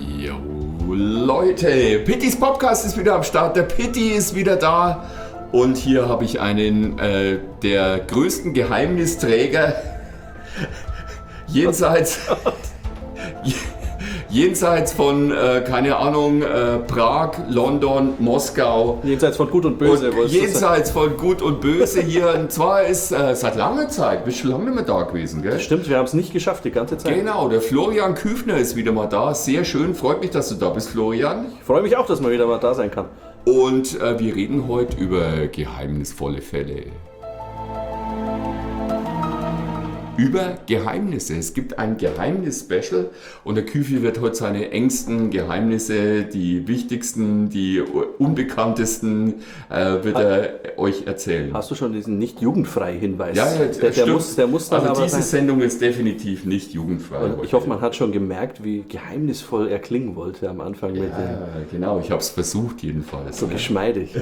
Jo, Leute, Pittys Podcast ist wieder am Start, der Pitti ist wieder da und hier habe ich einen der größten Geheimnisträger jenseits von, keine Ahnung, Prag, London, Moskau. Jenseits von Gut und Böse. Und jenseits von Gut und Böse hier. Und zwar ist seit langer Zeit, bist schon lange nicht mehr da gewesen, gell? Stimmt, wir haben es nicht geschafft die ganze Zeit. Genau, der Florian Küfner ist wieder mal da. Sehr schön, freut mich, dass du da bist, Florian. Ich freue mich auch, dass man wieder mal da sein kann. Und wir reden heute über geheimnisvolle Fälle. Über Geheimnisse. Es gibt ein Geheimnis-Special und der Küfi wird heute seine engsten Geheimnisse, die wichtigsten, die unbekanntesten, wird er euch erzählen. Hast du schon diesen nicht jugendfrei Hinweis? Ja, der muss dann also aber diese sein. Sendung ist definitiv nicht jugendfrei. Und ich hoffe, man hat schon gemerkt, wie geheimnisvoll er klingen wollte am Anfang. Mit genau, ich habe es versucht jedenfalls. so geschmeidig. Ja.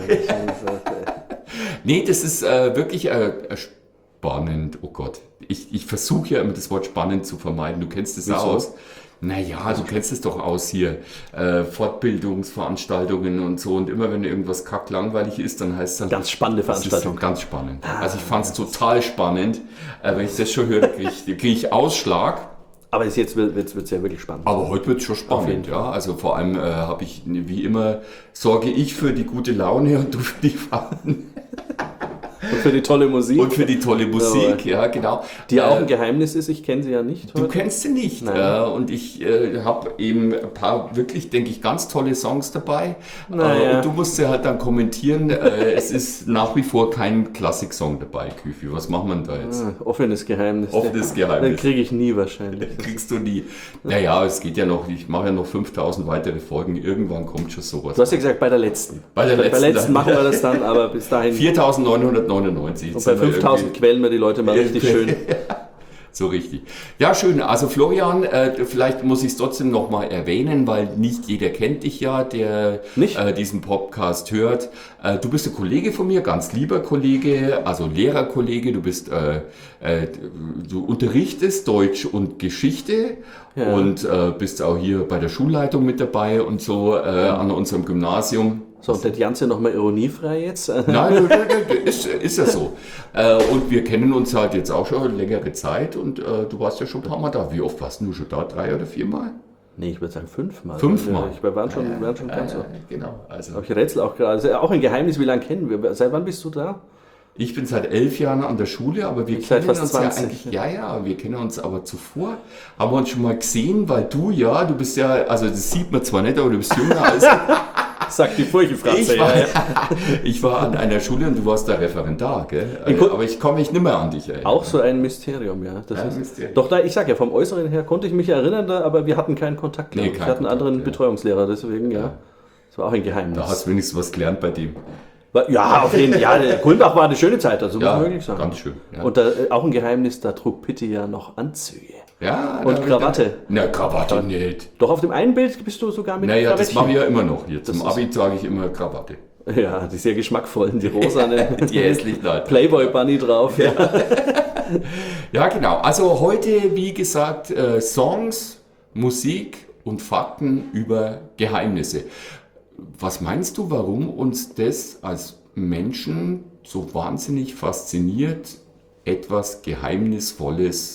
Nee, das ist wirklich spannend, oh Gott. Ich versuche ja immer das Wort spannend zu vermeiden. Du kennst es aus. Naja, du kennst es doch aus hier. Fortbildungsveranstaltungen und so. Und immer wenn irgendwas kacklangweilig ist, dann heißt es dann... Ganz spannende Veranstaltung. Ganz spannend. Also ich fand es total spannend. Wenn ich das schon höre, krieg ich Ausschlag. Aber jetzt wird es ja wirklich spannend. Aber heute wird es schon spannend, ja. Also vor allem habe ich, wie immer, sorge ich für die gute Laune und du für die Fakten. Und für die tolle Musik. Und für die tolle Musik, ja, genau. Die auch ein Geheimnis ist, ich kenne sie ja nicht heute. Du kennst sie nicht. Und ich habe eben ein paar wirklich, denke ich, ganz tolle Songs dabei. Naja. Und du musst sie halt dann kommentieren. Es ist nach wie vor kein Klassik-Song dabei, Küfi. Was machen wir denn da jetzt? Offenes Geheimnis. Offenes Geheimnis. Den kriege ich nie wahrscheinlich. Kriegst du nie. Naja, es geht ja noch, ich mache ja noch 5000 weitere Folgen. Irgendwann kommt schon sowas. Du hast ja gesagt, bei der letzten. Bei der letzten machen wir das dann, aber bis dahin... 4999. Und bei 5000 quälen wir die Leute mal richtig schön. So richtig. Ja, schön. Also Florian, vielleicht muss ich es trotzdem nochmal erwähnen, weil nicht jeder kennt dich ja, der diesen Podcast hört. Du bist ein Kollege von mir, ganz lieber Kollege, also Lehrerkollege. Du bist, du unterrichtest Deutsch und Geschichte und bist auch hier bei der Schulleitung mit dabei und so an unserem Gymnasium. So, und das Ganze nochmal ironiefrei jetzt? Nein, ist ja so. Und wir kennen uns halt jetzt auch schon längere Zeit und du warst ja schon ein paar Mal da. Wie oft warst du schon da? 3 oder 4 Mal? Nee, ich würde sagen 5 Mal. 5 Mal? Wir waren schon ganz so. Genau. Also. Aber ich rätsel auch gerade. Also auch ein Geheimnis, wie lange kennen wir? Seit wann bist du da? Ich bin seit 11 Jahren an der Schule, aber wir kennen uns ja eigentlich, wir kennen uns aber zuvor, haben wir uns schon mal gesehen, weil du bist ja, also das sieht man zwar nicht, aber du bist jünger als Sagt die Furchenfratze. Ich war an einer Schule und du warst da Referendar, gell? Aber ich komme mich nicht mehr an dich erinnern. Auch so ein Mysterium, ja. Das ist, Mysterium. Doch, ich sag ja, vom Äußeren her konnte ich mich erinnern, aber wir hatten keinen Kontakt. Nee, ich hatte einen anderen Betreuungslehrer, deswegen, ja. Das war auch ein Geheimnis. Da hast du wenigstens was gelernt bei dem. Ja, auf jeden Fall. Kulmbach war eine schöne Zeit, also muss man wirklich sagen. Ganz schön. Ja. Und auch ein Geheimnis, da trug Pitti ja noch Anzüge. Ja, und Krawatte. Na, Krawatte nicht. Doch auf dem einen Bild bist du sogar mit Naja, das mache ich ja immer noch hier. Zum Abi trage ich immer Krawatte. Ja, die sehr geschmackvollen, die rosane. Die hässlichen halt. Playboy Bunny drauf. Ja. Ja, genau. Also heute, wie gesagt, Songs, Musik und Fakten über Geheimnisse. Was meinst du, warum uns das als Menschen so wahnsinnig fasziniert, etwas Geheimnisvolles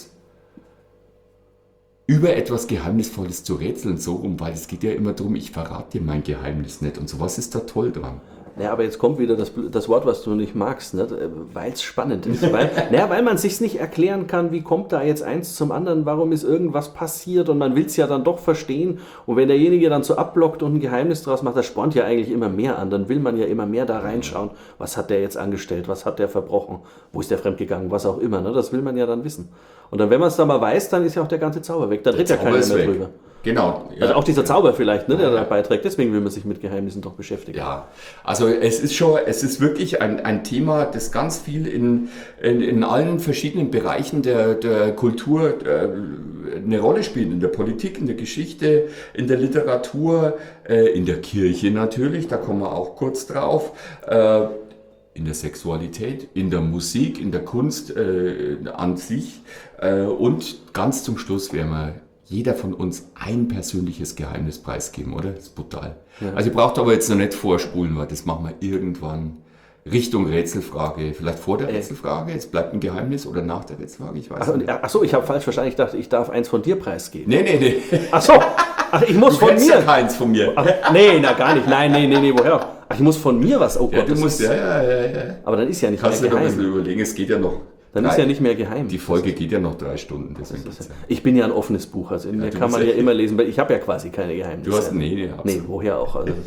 über etwas Geheimnisvolles zu rätseln, so rum, weil es geht ja immer darum, ich verrate dir mein Geheimnis nicht und so. Was ist da toll dran? Ja, aber jetzt kommt wieder das Wort, was du nicht magst, ne? Weil es spannend ist. Weil man sich nicht erklären kann, wie kommt da jetzt eins zum anderen, warum ist irgendwas passiert und man will es ja dann doch verstehen. Und wenn derjenige dann so abblockt und ein Geheimnis draus macht, das spornt ja eigentlich immer mehr an. Dann will man ja immer mehr da reinschauen. Was hat der jetzt angestellt? Was hat der verbrochen? Wo ist der fremdgegangen? Was auch immer. Ne? Das will man ja dann wissen. Und dann, wenn man es dann mal weiß, dann ist ja auch der ganze Zauber weg. Da tritt ja keiner mehr drüber. Genau. Ja. Also auch dieser Zauber vielleicht, ne, der da beiträgt. Deswegen will man sich mit Geheimnissen doch beschäftigen. Ja, also es ist wirklich ein Thema, das ganz viel in allen verschiedenen Bereichen der Kultur eine Rolle spielt. In der Politik, in der Geschichte, in der Literatur, in der Kirche natürlich, da kommen wir auch kurz drauf. In der Sexualität, in der Musik, in der Kunst an sich. Und ganz zum Schluss werden wir jeder von uns ein persönliches Geheimnis preisgeben, oder? Das ist brutal. Ja. Also ihr braucht aber jetzt noch nicht vorspulen, weil das machen wir irgendwann Richtung Rätselfrage. Vielleicht vor der Rätselfrage, es bleibt ein Geheimnis, oder nach der Rätselfrage, ich weiß nicht. Achso, ich habe falsch verstanden. Ich dachte, ich darf eins von dir preisgeben. Nee. Achso, ich muss von mir. Ja keins von mir. Ach, nee, gar nicht. Nein, woher? Ach, ich muss von mir was. Oh Gott, du musst, ja. Aber dann ist ja nicht Kannst mehr geheim. Kannst du noch ein bisschen überlegen, es geht ja noch. Dann ist ja nicht mehr geheim. Die Folge geht ja noch 3 Stunden. Ich bin ja ein offenes Buch, also in mir kann man ja immer lesen, weil ich habe ja quasi keine Geheimnisse. Du hast, nee, woher auch. Also.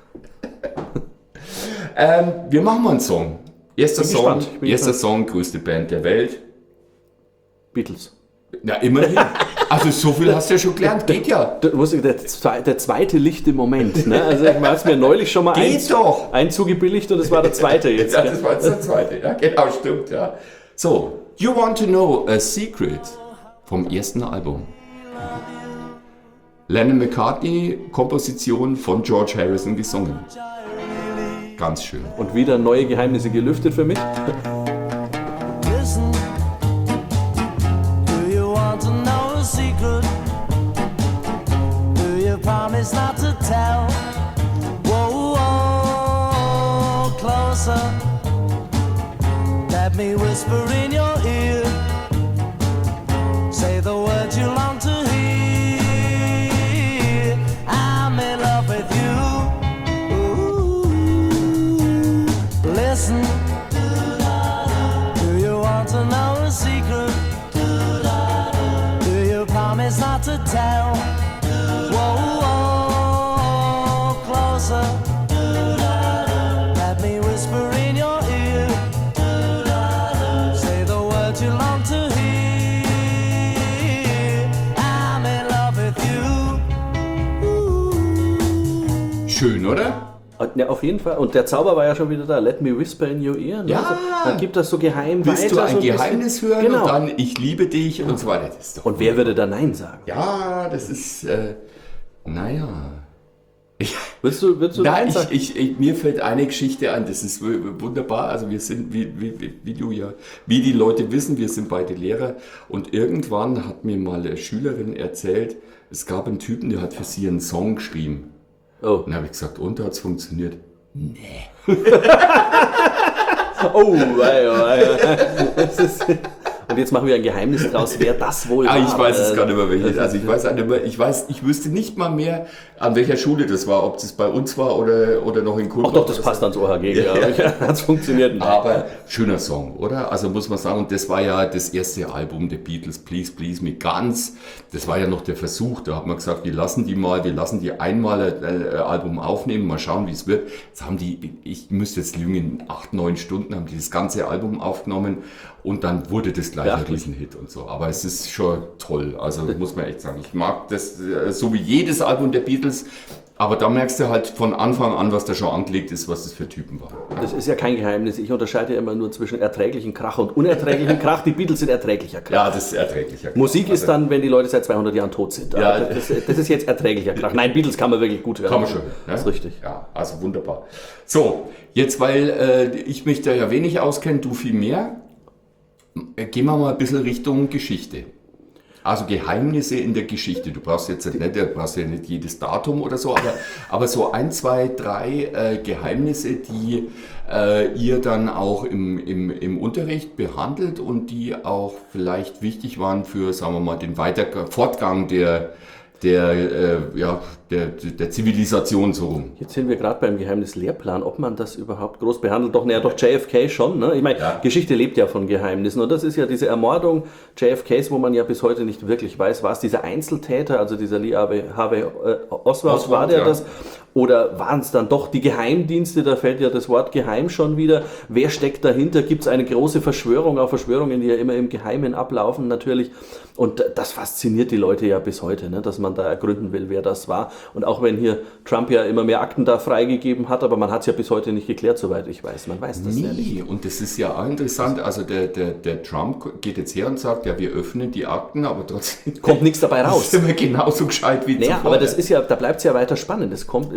Wir machen mal einen Song. Erster Song, größte Band der Welt. Beatles. Na, immerhin. Also so viel hast du ja schon gelernt, geht ja. Der zweite lichte Moment. Ne? Also ich habe es mir neulich schon mal einzugebilligt und das war der zweite jetzt. Ja, das war jetzt der zweite. Ja, genau, stimmt. Ja. So, You Want to Know a Secret vom ersten Album. Lennon McCartney, Komposition von George Harrison gesungen. Ganz schön. Und wieder neue Geheimnisse gelüftet für mich. Listen, do you want to know a secret? Do you promise not to tell? Whoa, whoa, closer. Let me whisper in your ear. Say the words you long to hear. I'm in love with you. Ooh. Listen. Do you want to know a secret? Do you promise not to tell? Whoa, whoa, closer. Let me whisper in your ear. Say the words you long to hear. I'm in love with you. Schön, oder? Ja, auf jeden Fall. Und der Zauber war ja schon wieder da. Let me whisper in your ear. Ne? Ja. Also, dann gibt das so geheim Willst weiter. du ein so Geheimnis hören genau. und dann ich liebe dich und so weiter. Das ist doch und wer würde da Nein sagen? Ja, das ist, naja. Willst du Nein, Nein sagen? Mir fällt eine Geschichte ein, das ist wunderbar. Also wir sind, wie die Leute wissen, wir sind beide Lehrer. Und irgendwann hat mir mal eine Schülerin erzählt, es gab einen Typen, der hat für sie einen Song geschrieben. Oh. Und dann habe ich gesagt, und hat es funktioniert? Nee. Oh, das ist, und jetzt machen wir ein Geheimnis draus, wer das wohl war. Ich weiß es gar nicht mehr, welches. Also ich wüsste nicht mal mehr, an welcher Schule das war, ob das bei uns war oder noch in Kulmbach. Ach doch, das passt ans OHG, ja. Hat es funktioniert. Aber schöner Song, oder? Also muss man sagen, und das war ja das erste Album der Beatles, Please Please Me ganz. Das war ja noch der Versuch, da hat man gesagt, wir lassen die einmal ein Album aufnehmen, mal schauen, wie es wird. Jetzt haben ich müsste jetzt lügen, 8-9 Stunden haben die das ganze Album aufgenommen und dann wurde das gleich ein Riesenhit und so. Aber es ist schon toll, also muss man echt sagen. Ich mag das so wie jedes Album der Beatles, aber da merkst du halt von Anfang an, was da schon angelegt ist, was das für Typen waren. Das ist ja kein Geheimnis. Ich unterscheide ja immer nur zwischen erträglichem Krach und unerträglichem Krach. Die Beatles sind erträglicher Krach. Ja, das ist erträglicher Krach. Musik ist dann, wenn die Leute seit 200 Jahren tot sind. Ja, das ist jetzt erträglicher Krach. Nein, Beatles kann man wirklich gut hören. Kann man schon. Das ist richtig. Ja, also wunderbar. So, jetzt, weil ich mich da ja wenig auskenne, du viel mehr, gehen wir mal ein bisschen Richtung Geschichte. Also Geheimnisse in der Geschichte. Du brauchst ja nicht jedes Datum oder so, aber so 1, 2, 3 Geheimnisse, die ihr dann auch im Unterricht behandelt und die auch vielleicht wichtig waren für, sagen wir mal, den Fortgang der Zivilisation so rum. Jetzt sind wir gerade beim Geheimnislehrplan, ob man das überhaupt groß behandelt. Doch JFK schon. Ne? Ich meine, Geschichte lebt ja von Geheimnissen und das ist ja diese Ermordung JFKs, wo man ja bis heute nicht wirklich weiß, war es dieser Einzeltäter, also dieser Lee Harvey Oswald, war der das? Oder waren es dann doch die Geheimdienste? Da fällt ja das Wort geheim schon wieder. Wer steckt dahinter? Gibt es eine große Verschwörung? Auch Verschwörungen, die ja immer im Geheimen ablaufen natürlich. Und das fasziniert die Leute ja bis heute, ne? Dass man da ergründen will, wer das war. Und auch wenn hier Trump ja immer mehr Akten da freigegeben hat, aber man hat es ja bis heute nicht geklärt, soweit ich weiß. Man weiß das ja nicht. Und das ist ja auch interessant. Also der Trump geht jetzt her und sagt, ja, wir öffnen die Akten, aber trotzdem kommt nichts dabei raus. Ist immer genauso gescheit wie zuvor. Aber das ist ja, da bleibt es ja weiter spannend. Es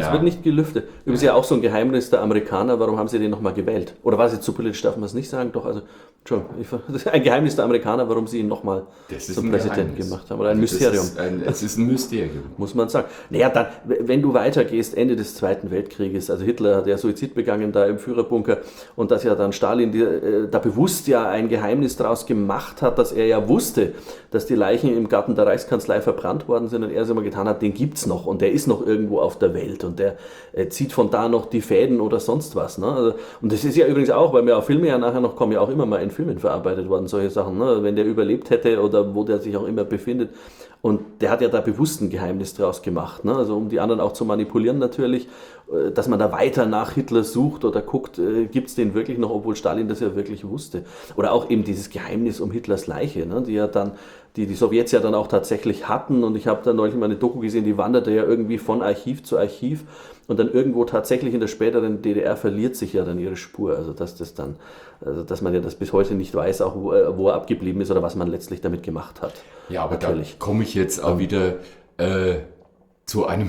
Es wird nicht gelüftet. Übrigens ja auch so ein Geheimnis der Amerikaner, warum haben sie den nochmal gewählt? Oder war es jetzt zu politisch, darf man es nicht sagen? Doch, also, Entschuldigung, das ist ein Geheimnis der Amerikaner, warum sie ihn nochmal zum Präsidenten gemacht haben. Oder ein Mysterium. Es ist ein Mysterium. Muss man sagen. Naja, dann, wenn du weitergehst, Ende des Zweiten Weltkrieges, also Hitler hat ja Suizid begangen da im Führerbunker und dass ja dann Stalin da bewusst ja ein Geheimnis daraus gemacht hat, dass er ja wusste, dass die Leichen im Garten der Reichskanzlei verbrannt worden sind und er es immer getan hat, den gibt's noch und der ist noch irgendwo auf der Welt und der zieht von da noch die Fäden oder sonst was. Ne? Also, und das ist ja übrigens auch, weil wir auch Filme ja nachher noch kommen, ja auch immer mal in Filmen verarbeitet worden, solche Sachen. Ne? Wenn der überlebt hätte oder wo der sich auch immer befindet. Und der hat ja da bewusst ein Geheimnis draus gemacht, ne? Also um die anderen auch zu manipulieren natürlich, dass man da weiter nach Hitler sucht oder guckt, gibt es den wirklich noch, obwohl Stalin das ja wirklich wusste. Oder auch eben dieses Geheimnis um Hitlers Leiche, ne? Die ja dann die Sowjets ja dann auch tatsächlich hatten. Und ich habe da neulich mal eine Doku gesehen, die wanderte ja irgendwie von Archiv zu Archiv und dann irgendwo tatsächlich in der späteren DDR verliert sich ja dann ihre Spur. Also dass man ja das bis heute nicht weiß, auch wo er abgeblieben ist oder was man letztlich damit gemacht hat. Ja, aber natürlich. Da komme ich jetzt auch wieder zu einem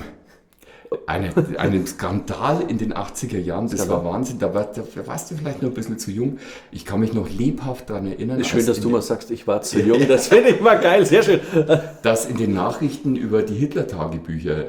Skandal in den 80er Jahren, das war Wahnsinn, da warst du vielleicht noch ein bisschen zu jung. Ich kann mich noch lebhaft daran erinnern. Ist schön, dass du mal sagst, ich war zu jung, das finde ich mal geil, sehr schön. Dass in den Nachrichten über die Hitler-Tagebücher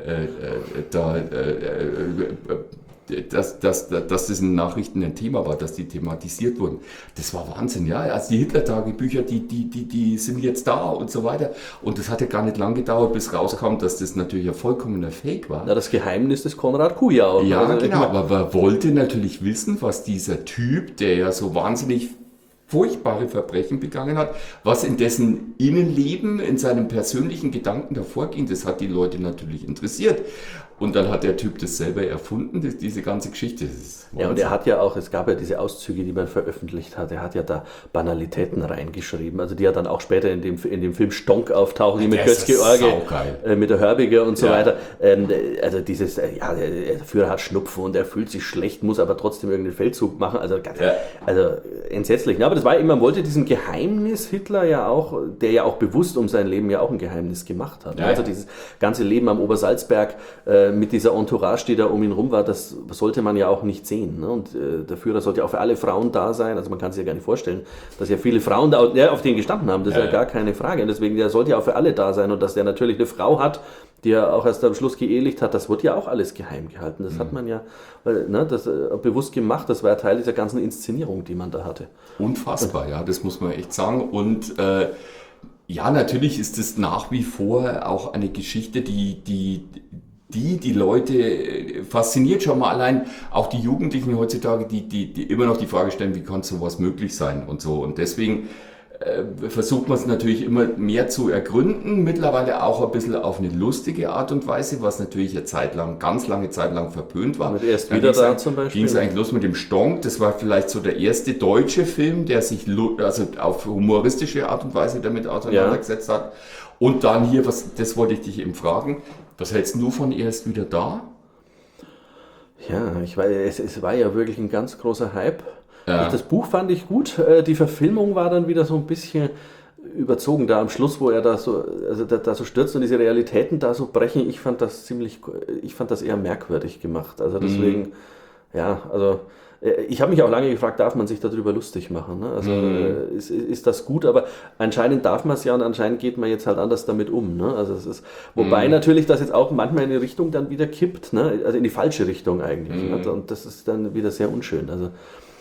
dass das in Nachrichten ein Thema war, dass die thematisiert wurden. Das war Wahnsinn, ja. Also die Hitler-Tagebücher, die sind jetzt da und so weiter. Und das hat ja gar nicht lang gedauert, bis rauskam, dass das natürlich ein vollkommener Fake war. Na, das Geheimnis des Konrad Kujau. Ja, also, genau. Aber man wollte natürlich wissen, was dieser Typ, der ja so wahnsinnig furchtbare Verbrechen begangen hat, was in dessen Innenleben, in seinem persönlichen Gedanken davor ging, das hat die Leute natürlich interessiert. Und dann hat der Typ das selber erfunden, diese ganze Geschichte. Ja, und er hat ja auch, es gab ja diese Auszüge, die man veröffentlicht hat, er hat ja da Banalitäten reingeschrieben, also die ja dann auch später in dem Film Stonk auftauchen, die mit Götz-George, mit der Hörbiger und so weiter. Also dieses, der Führer hat Schnupfen und er fühlt sich schlecht, muss aber trotzdem irgendeinen Feldzug machen, also entsetzlich. Aber das war immer, man wollte diesem Geheimnis Hitler ja auch, der ja auch bewusst um sein Leben ja auch ein Geheimnis gemacht hat. Ja, also dieses ganze Leben am Obersalzberg, mit dieser Entourage, die da um ihn rum war, das sollte man ja auch nicht sehen. Ne? Und der Führer sollte ja auch für alle Frauen da sein. Also man kann sich ja gar nicht vorstellen, dass ja viele Frauen da auf den gestanden haben. Das ist ja gar keine Frage. Und deswegen, der sollte ja auch für alle da sein. Und dass der natürlich eine Frau hat, die er auch erst am Schluss geehelicht hat, das wird ja auch alles geheim gehalten. Das hat man ja das bewusst gemacht. Das war ja Teil dieser ganzen Inszenierung, die man da hatte. Unfassbar, ja, das muss man echt sagen. Und ja, natürlich ist es nach wie vor auch eine Geschichte, die Leute fasziniert, schon mal allein auch die Jugendlichen heutzutage, die immer noch die Frage stellen, wie kann sowas möglich sein und so. Und deswegen versucht man es natürlich immer mehr zu ergründen, mittlerweile auch ein bisschen auf eine lustige Art und Weise, was natürlich ganz lange Zeit lang verpönt war. Mit erst wieder da zum Beispiel. Ging es eigentlich los mit dem Stonk, das war vielleicht so der erste deutsche Film, der sich auf humoristische Art und Weise damit auseinandergesetzt hat. Und dann hier, das wollte ich dich eben fragen, was hältst du von erst wieder da? Ja, es war ja wirklich ein ganz großer Hype. Ja. Das Buch fand ich gut. Die Verfilmung war dann wieder so ein bisschen überzogen da am Schluss, wo er da so stürzt und diese Realitäten da so brechen. Ich fand das eher merkwürdig gemacht. Also deswegen, ich habe mich auch lange gefragt, darf man sich darüber lustig machen? Ne? Also ist das gut, aber anscheinend darf man es ja und anscheinend geht man jetzt halt anders damit um. Ne? Also es ist, wobei natürlich das jetzt auch manchmal in die Richtung dann wieder kippt, ne? Also in die falsche Richtung eigentlich. Ne? Und das ist dann wieder sehr unschön. Also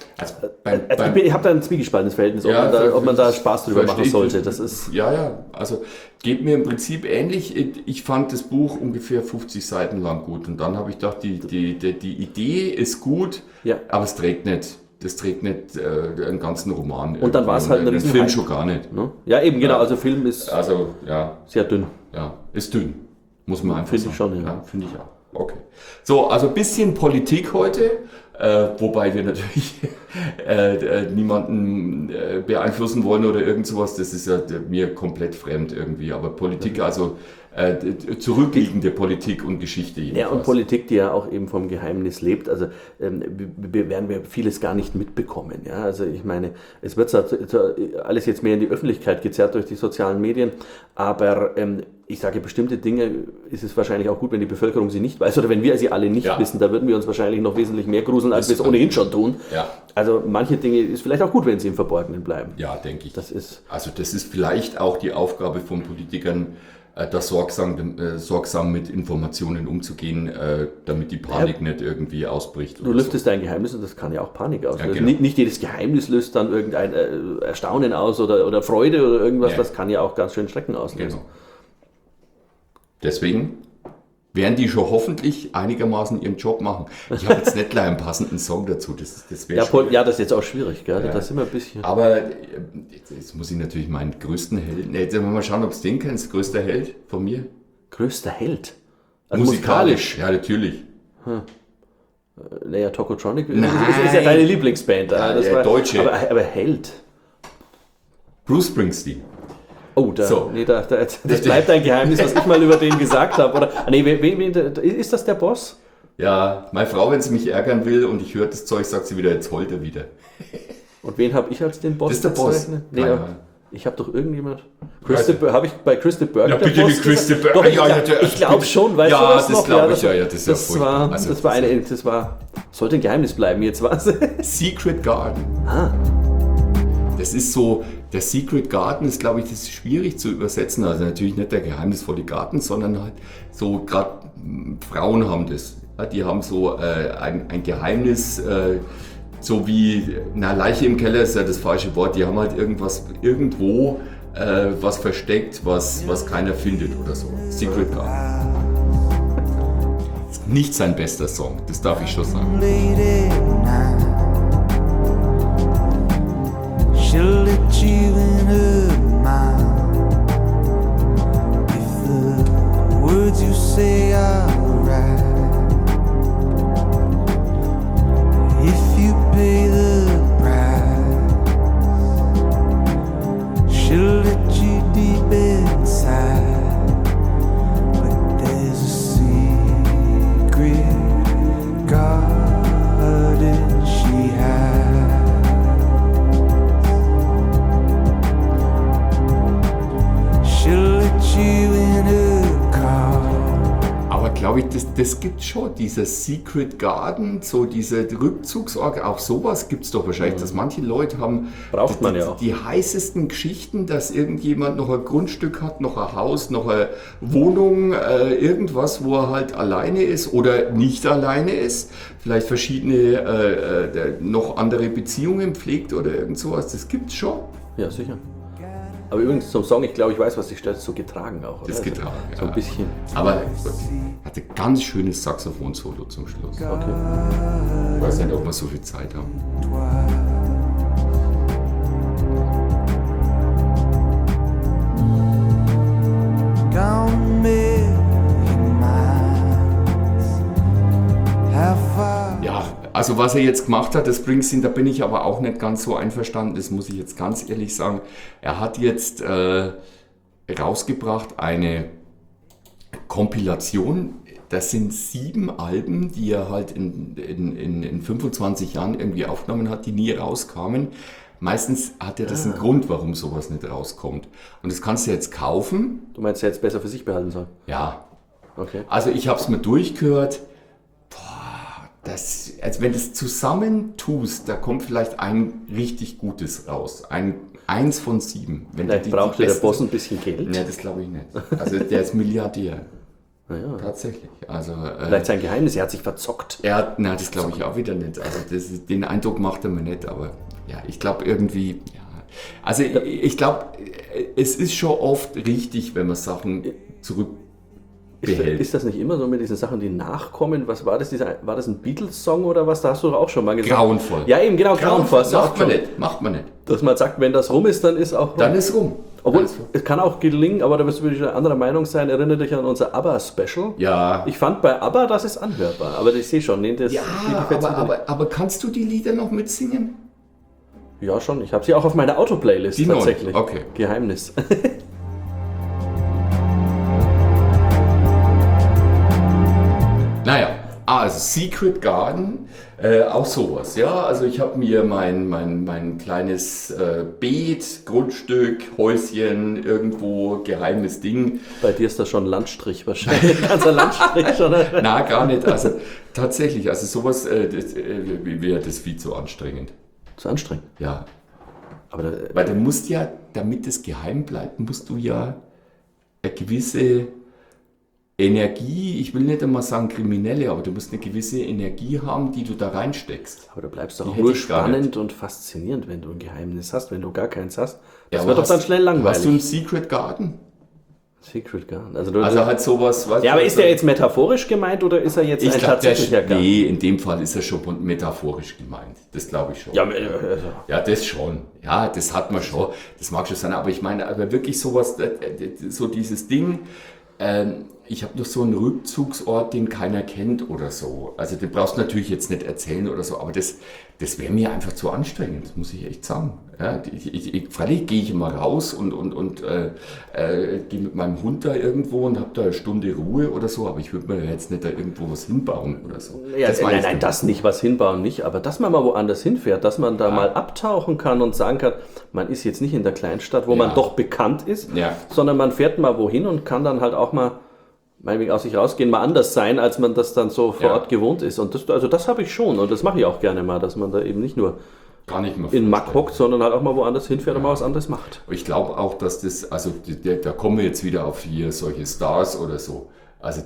ich habe da ein zwiegespaltenes Verhältnis, ob man da Spaß drüber machen sollte. Das ist also geht mir im Prinzip ähnlich. Ich fand das Buch ungefähr 50 Seiten lang gut und dann habe ich gedacht, die Idee ist gut, aber es trägt nicht. Das trägt nicht einen ganzen Roman. Und dann war es halt ein riesen Film schon gar nicht. Ne? Ja, eben, genau. Also Film ist sehr dünn. Ja, ist dünn. Muss man einfach sagen. Finde ich schon, ja. Finde ich auch. Okay. So, also ein bisschen Politik heute, wobei wir natürlich niemanden beeinflussen wollen oder irgend sowas. Das ist ja mir komplett fremd irgendwie. Aber Politik, also zurückliegende Politik und Geschichte jedenfalls. Ja, und Politik, die ja auch eben vom Geheimnis lebt, also werden wir vieles gar nicht mitbekommen. Ja? Also ich meine, es wird alles jetzt mehr in die Öffentlichkeit gezerrt durch die sozialen Medien, aber ich sage, bestimmte Dinge ist es wahrscheinlich auch gut, wenn die Bevölkerung sie nicht weiß oder wenn wir sie alle nicht wissen, da würden wir uns wahrscheinlich noch wesentlich mehr gruseln, als wir es ohnehin schon tun. Ja. Also manche Dinge ist vielleicht auch gut, wenn sie im Verborgenen bleiben. Ja, denke ich. Das ist vielleicht auch die Aufgabe von Politikern, da sorgsam mit Informationen umzugehen, damit die Panik nicht irgendwie ausbricht. Du lüftest ein Geheimnis und das kann ja auch Panik auslösen. Ja, genau. Nicht jedes Geheimnis löst dann irgendein Erstaunen aus oder Freude oder irgendwas, Ja. das kann ja auch ganz schön Schrecken auslösen. Genau. Deswegen werden die schon hoffentlich einigermaßen ihren Job machen. Ich habe jetzt nicht gleich einen passenden Song dazu. Das wäre Das ist jetzt auch schwierig, gell? Ja. Das sind wir ein bisschen. Aber jetzt muss ich natürlich meinen größten Helden. Jetzt wollen wir mal schauen, ob es den kennst. Größter Held von mir? Größter Held? Also Musikalisch, ja, natürlich. Naja, Tokotronic Nein. ist ja deine Lieblingsband. Ja, der Deutsche. Aber Held. Bruce Springsteen. Oh, das bleibt ein Geheimnis, was ich mal über den gesagt habe. Oder, ist das der Boss? Ja, meine Frau, wenn sie mich ärgern will und ich höre das Zeug, sagt sie wieder, jetzt heult er wieder. Und wen habe ich als den Boss? Das ist der Boss. Nee, ich habe doch irgendjemand. Habe ich bei Chris de Burgh? Ja, bitte die Chris de Burgh. Doch, ich glaube schon, weißt du das noch? Glaube ich, das ist ja furchtbar. Sollte ein Geheimnis bleiben jetzt, was? Secret Garden. Das ist so, der Secret Garden ist, glaube ich, das ist schwierig zu übersetzen. Also natürlich nicht der geheimnisvolle Garten, sondern halt so, gerade Frauen haben das. Ja, die haben so ein Geheimnis, so wie, Leiche im Keller ist ja das falsche Wort. Die haben halt irgendwo was versteckt, was keiner findet oder so. Secret Garden. Ist nicht sein bester Song, das darf ich schon sagen. She'll let you in her mind if the words you say are right. If you pay the price, she'll let you deep inside. But there's a secret garden she has. Aber glaube ich, das gibt schon, dieser Secret Garden, so dieser Rückzugsort, auch sowas gibt es doch wahrscheinlich, dass manche Leute haben Braucht man ja auch. Die heißesten Geschichten, dass irgendjemand noch ein Grundstück hat, noch ein Haus, noch eine Wohnung, irgendwas, wo er halt alleine ist oder nicht alleine ist, vielleicht verschiedene, noch andere Beziehungen pflegt oder irgend sowas, das gibt's schon. Ja, sicher. Aber übrigens zum Song, ich glaube, ich weiß, was dich stört, so getragen auch. Oder? Das getragen, so ein bisschen. Aber hatte ganz schönes Saxophon-Solo zum Schluss. Okay. Ich weiß nicht, ob wir so viel Zeit haben. Ja, also was er jetzt gemacht hat, das Springsteen, da bin ich aber auch nicht ganz so einverstanden, das muss ich jetzt ganz ehrlich sagen. Er hat jetzt rausgebracht eine Kompilation, das sind 7 Alben, die er halt in 25 Jahren irgendwie aufgenommen hat, die nie rauskamen. Meistens hat ja das einen Grund, warum sowas nicht rauskommt. Und das kannst du jetzt kaufen. Du meinst, er jetzt besser für sich behalten soll? Ja. Okay. Also ich habe es mir durchgehört. Also wenn du es zusammen tust, da kommt vielleicht ein richtig gutes raus. Eins von 7. Vielleicht braucht der Boss ein bisschen Geld? Ne, das glaube ich nicht. Also der ist Milliardär. Ja. Tatsächlich. Also, vielleicht sein Geheimnis, er hat sich verzockt. Das glaube ich auch wieder nicht. Also den Eindruck macht er mir nicht, aber ja, ich glaube irgendwie, ja. Also ich glaube, es ist schon oft richtig, wenn man Sachen zurückbehält. Ist das nicht immer so mit diesen Sachen, die nachkommen? Was war das? War das ein Beatles-Song oder was? Da hast du doch auch schon mal gesagt. Grauenvoll. Ja, eben, genau, grauenvoll. Macht man nicht. Dass man sagt, wenn das rum ist, dann ist auch rum. Dann ist rum. Obwohl, es kann auch gelingen, aber da wirst du wirklich anderer Meinung sein. Erinnere dich an unser ABBA-Special. Ja. Ich fand bei ABBA, das ist anhörbar. Aber ich sehe schon. Aber kannst du die Lieder noch mitsingen? Ja, schon. Ich habe sie auch auf meiner Auto-Playlist die tatsächlich. Okay. Geheimnis. Naja, also Secret Garden, auch sowas, ja. Also ich habe mir mein kleines Beet, Grundstück, Häuschen, irgendwo, geheimes Ding. Bei dir ist das schon ein Landstrich wahrscheinlich, ein ganzer Landstrich schon. Na, gar nicht. Also tatsächlich, also sowas wäre das viel zu anstrengend. Zu anstrengend? Ja. Aber Weil du musst ja, damit es geheim bleibt, musst du ja eine gewisse Energie, ich will nicht einmal sagen kriminelle, aber du musst eine gewisse Energie haben, die du da reinsteckst. Aber du bleibst doch Die auch hätte nur ich gar spannend und faszinierend, wenn du ein Geheimnis hast. Wenn du gar keins hast, das Ja, wird aber doch dann schnell langweilig. Hast du einen Secret Garden? Secret Garden. Also halt sowas, weißt ja, du, aber ist der jetzt metaphorisch gemeint oder ist er jetzt ich ein glaube, tatsächlicher Garten? nee, in dem Fall ist er schon metaphorisch gemeint. Das glaube ich schon. Ja, das schon. Ja, das hat man schon. Das mag schon sein. Aber ich meine, aber wirklich sowas, so dieses Ding, ich habe noch so einen Rückzugsort, den keiner kennt oder so. Also den brauchst du natürlich jetzt nicht erzählen oder so, aber das wäre mir einfach zu anstrengend, muss ich echt sagen. Ja, freilich gehe ich immer raus und gehe mit meinem Hund da irgendwo und habe da eine Stunde Ruhe oder so, aber ich würde mir jetzt nicht da irgendwo was hinbauen oder so. Ja, nein, das nicht, was hinbauen nicht, aber dass man mal woanders hinfährt, dass man da mal abtauchen kann und sagen kann, man ist jetzt nicht in der Kleinstadt, wo man doch bekannt ist, sondern man fährt mal wohin und kann dann halt auch mal meinetwegen aus sich rausgehen, mal anders sein, als man das dann so vor Ort gewohnt ist. Und das habe ich schon und das mache ich auch gerne mal, dass man da eben nicht nur in Mack hockt, sondern halt auch mal woanders hinfährt und mal was anderes macht. Ich glaube auch, dass das, also da kommen wir jetzt wieder auf hier solche Stars oder so. Also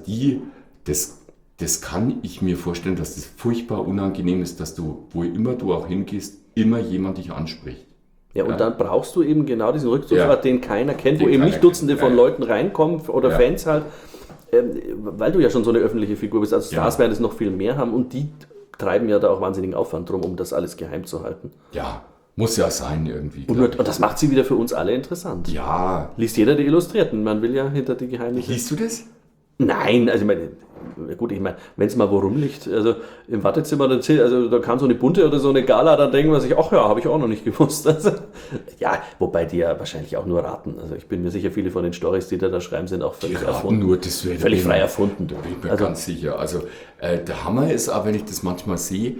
das kann ich mir vorstellen, dass das furchtbar unangenehm ist, dass du, wo immer du auch hingehst, immer jemand dich anspricht. Ja, und dann brauchst du eben genau diesen Rückzugsort, den keiner kennt, wo eben nicht Dutzende von Leuten reinkommen oder Fans halt, weil du ja schon so eine öffentliche Figur bist. Also Stars werden es noch viel mehr haben und die treiben ja da auch wahnsinnigen Aufwand drum, um das alles geheim zu halten. Ja, muss ja sein irgendwie. Und das macht sie wieder für uns alle interessant. Ja. Liest jeder die Illustrierten, man will ja hinter die Geheimnisse. Liest du das? Nein, also ich meine, wenn es mal wo rumliegt, also im Wartezimmer, da kam so eine bunte oder so eine Gala, dann denken wir sich, ach ja, habe ich auch noch nicht gewusst. Also, ja, wobei die ja wahrscheinlich auch nur raten. Also ich bin mir sicher, viele von den Storys, die da schreiben, sind auch völlig erfunden. Nur, das völlig frei erfunden. Da bin ich mir ganz sicher. Also der Hammer ist auch, wenn ich das manchmal sehe,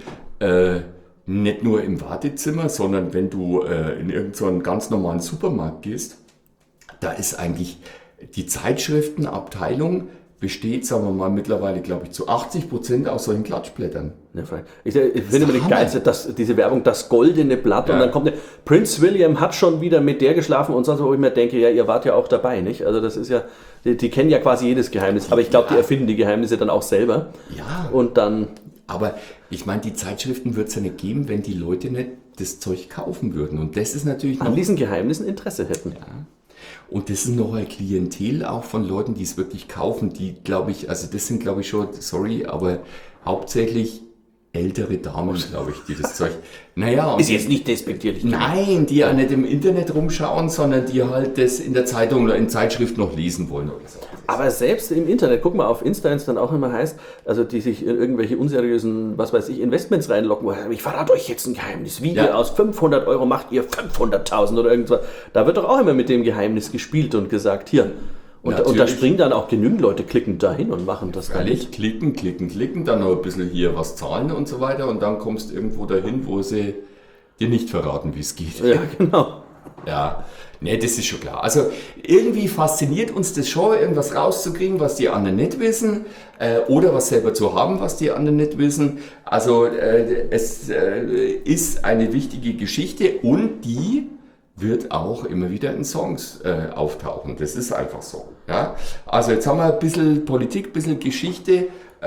nicht nur im Wartezimmer, sondern wenn du in irgendeinen ganz normalen Supermarkt gehst, da ist eigentlich die Zeitschriftenabteilung besteht, sagen wir mal, mittlerweile, glaube ich, zu 80% aus solchen Klatschblättern. Ja, ich finde immer die geilste, diese Werbung, das goldene Blatt, und dann kommt Prince William hat schon wieder mit der geschlafen und sonst, wo ich mir denke, ja, ihr wart ja auch dabei, nicht? Also das ist ja, die kennen ja quasi jedes Geheimnis, aber ich glaube, die erfinden die Geheimnisse dann auch selber. Ja. Und dann... Aber ich meine, die Zeitschriften würde es ja nicht geben, wenn die Leute nicht das Zeug kaufen würden. Und das ist natürlich an diesen Geheimnissen Interesse hätten. Ja. Und das ist noch ein Klientel auch von Leuten, die es wirklich kaufen, die, glaube ich, also das sind, glaube ich, schon, sorry, aber hauptsächlich ältere Damen, glaube ich, die das Zeug... Naja, ist jetzt nicht despektierlich. Nein, die ja nicht im Internet rumschauen, sondern die halt das in der Zeitung oder in Zeitschrift noch lesen wollen oder so. Aber selbst im Internet, guck mal auf Insta, es dann auch immer heißt, also die sich in irgendwelche unseriösen, was weiß ich, Investments reinlocken, wo ich verrate euch jetzt ein Geheimnis, Video aus 500 € macht ihr 500.000 oder irgendwas. Da wird doch auch immer mit dem Geheimnis gespielt und gesagt, hier. Und da springen dann auch genügend Leute klickend dahin und machen das dann nicht. Klicken, dann noch ein bisschen hier was zahlen und so weiter und dann kommst du irgendwo dahin, wo sie dir nicht verraten, wie es geht. Ja, genau. Ja, nee, das ist schon klar. Also irgendwie fasziniert uns das schon, irgendwas rauszukriegen, was die anderen nicht wissen oder was selber zu haben, was die anderen nicht wissen. Also es ist eine wichtige Geschichte und die wird auch immer wieder in Songs auftauchen. Das ist einfach so. Ja? Also jetzt haben wir ein bisschen Politik, ein bisschen Geschichte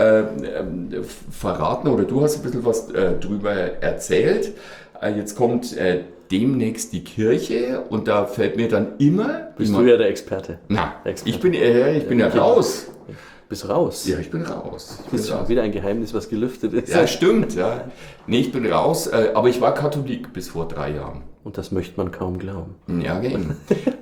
verraten oder du hast ein bisschen was drüber erzählt. Jetzt kommt demnächst die Kirche und da fällt mir dann immer... Bist du ja der Experte? Na, ich bin ja raus. Bist raus? Ja, ich bin raus. Das ist schon wieder ein Geheimnis, was gelüftet ist. Ja, stimmt. Ja. Nee, ich bin raus, aber ich war Katholik bis vor 3 Jahren. Und das möchte man kaum glauben. Ja, eben.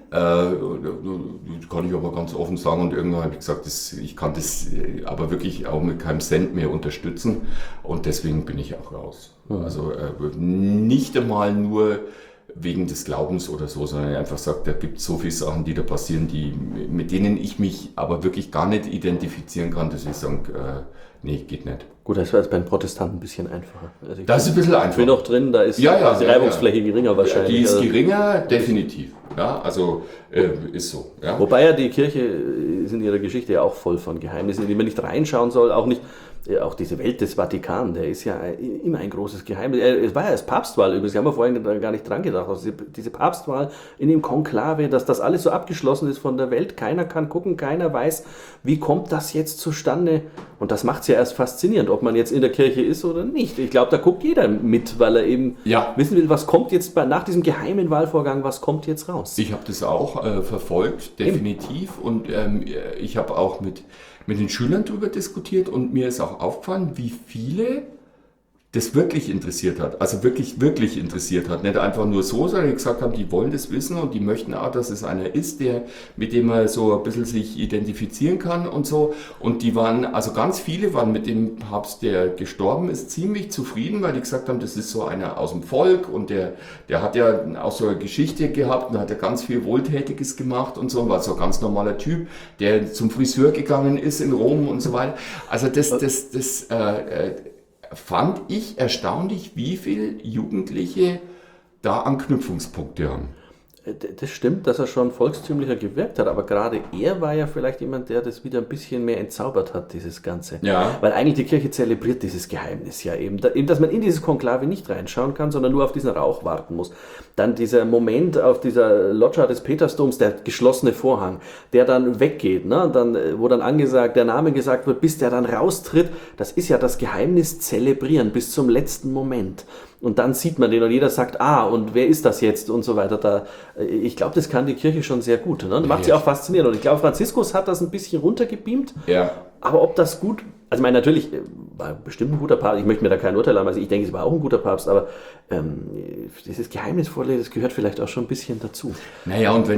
Kann ich aber ganz offen sagen und irgendwann habe ich gesagt, ich kann das aber wirklich auch mit keinem Cent mehr unterstützen und deswegen bin ich auch raus. Also nicht einmal nur wegen des Glaubens oder so, sondern einfach sagt, da gibt es so viele Sachen, die da passieren, mit denen ich mich aber wirklich gar nicht identifizieren kann, dass ich sage, Nee, geht nicht. Gut, das war jetzt bei den Protestanten ein bisschen einfacher. Also Das ist ein bisschen ich bin einfacher. noch drin, da ist die Reibungsfläche geringer wahrscheinlich. Die ist Also, geringer, definitiv. Ja, also ist so. Ja. wobei ja die Kirche ist in ihrer Geschichte ja auch voll von Geheimnissen, in die man nicht reinschauen soll, auch nicht. Auch diese Welt des Vatikan, der ist ja immer ein großes Geheimnis. Es war ja das Papstwahl übrigens, haben wir vorhin gar nicht dran gedacht. Also diese Papstwahl in dem Konklave, dass das alles so abgeschlossen ist von der Welt, keiner kann gucken, keiner weiß, wie kommt das jetzt zustande. Und das macht es ja erst faszinierend, ob man jetzt in der Kirche ist oder nicht. Ich glaube, da guckt jeder mit, weil er eben wissen will, was kommt jetzt nach diesem geheimen Wahlvorgang, was kommt jetzt raus. Ich habe das auch verfolgt, definitiv. Und ich habe auch mit den Schülern darüber diskutiert und mir ist auch aufgefallen, wie viele das wirklich interessiert hat. Also wirklich, wirklich interessiert hat. Nicht einfach nur so, sondern die gesagt haben, die wollen das wissen und die möchten auch, dass es einer ist, mit dem man so ein bisschen sich identifizieren kann und so. Und die waren, also ganz viele waren mit dem Papst, der gestorben ist, ziemlich zufrieden, weil die gesagt haben, das ist so einer aus dem Volk und der hat ja auch so eine Geschichte gehabt und hat ja ganz viel Wohltätiges gemacht und so und war so ein ganz normaler Typ, der zum Friseur gegangen ist in Rom und so weiter. Also das fand ich erstaunlich, wie viele Jugendliche da Anknüpfungspunkte haben. Das stimmt, dass er schon volkstümlicher gewirkt hat, aber gerade er war ja vielleicht jemand, der das wieder ein bisschen mehr entzaubert hat, dieses Ganze. Ja. Weil eigentlich die Kirche zelebriert dieses Geheimnis ja eben, dass man in dieses Konklave nicht reinschauen kann, sondern nur auf diesen Rauch warten muss. Dann dieser Moment auf dieser Loggia des Petersdoms, der geschlossene Vorhang, der dann weggeht, ne? Dann, wo dann der Name gesagt wird, bis der dann raustritt, das ist ja das Geheimnis zelebrieren bis zum letzten Moment. Und dann sieht man den und jeder sagt, und wer ist das jetzt und so weiter. Ich glaube, das kann die Kirche schon sehr gut. Ne? Macht sie auch faszinierend. Und ich glaube, Franziskus hat das ein bisschen runtergebeamt. Ja. Aber ob das gut, also ich meine, natürlich war bestimmt ein guter Papst, ich möchte mir da kein Urteil haben, also ich denke, es war auch ein guter Papst, aber dieses Geheimnisvolle, das gehört vielleicht auch schon ein bisschen dazu. Naja, und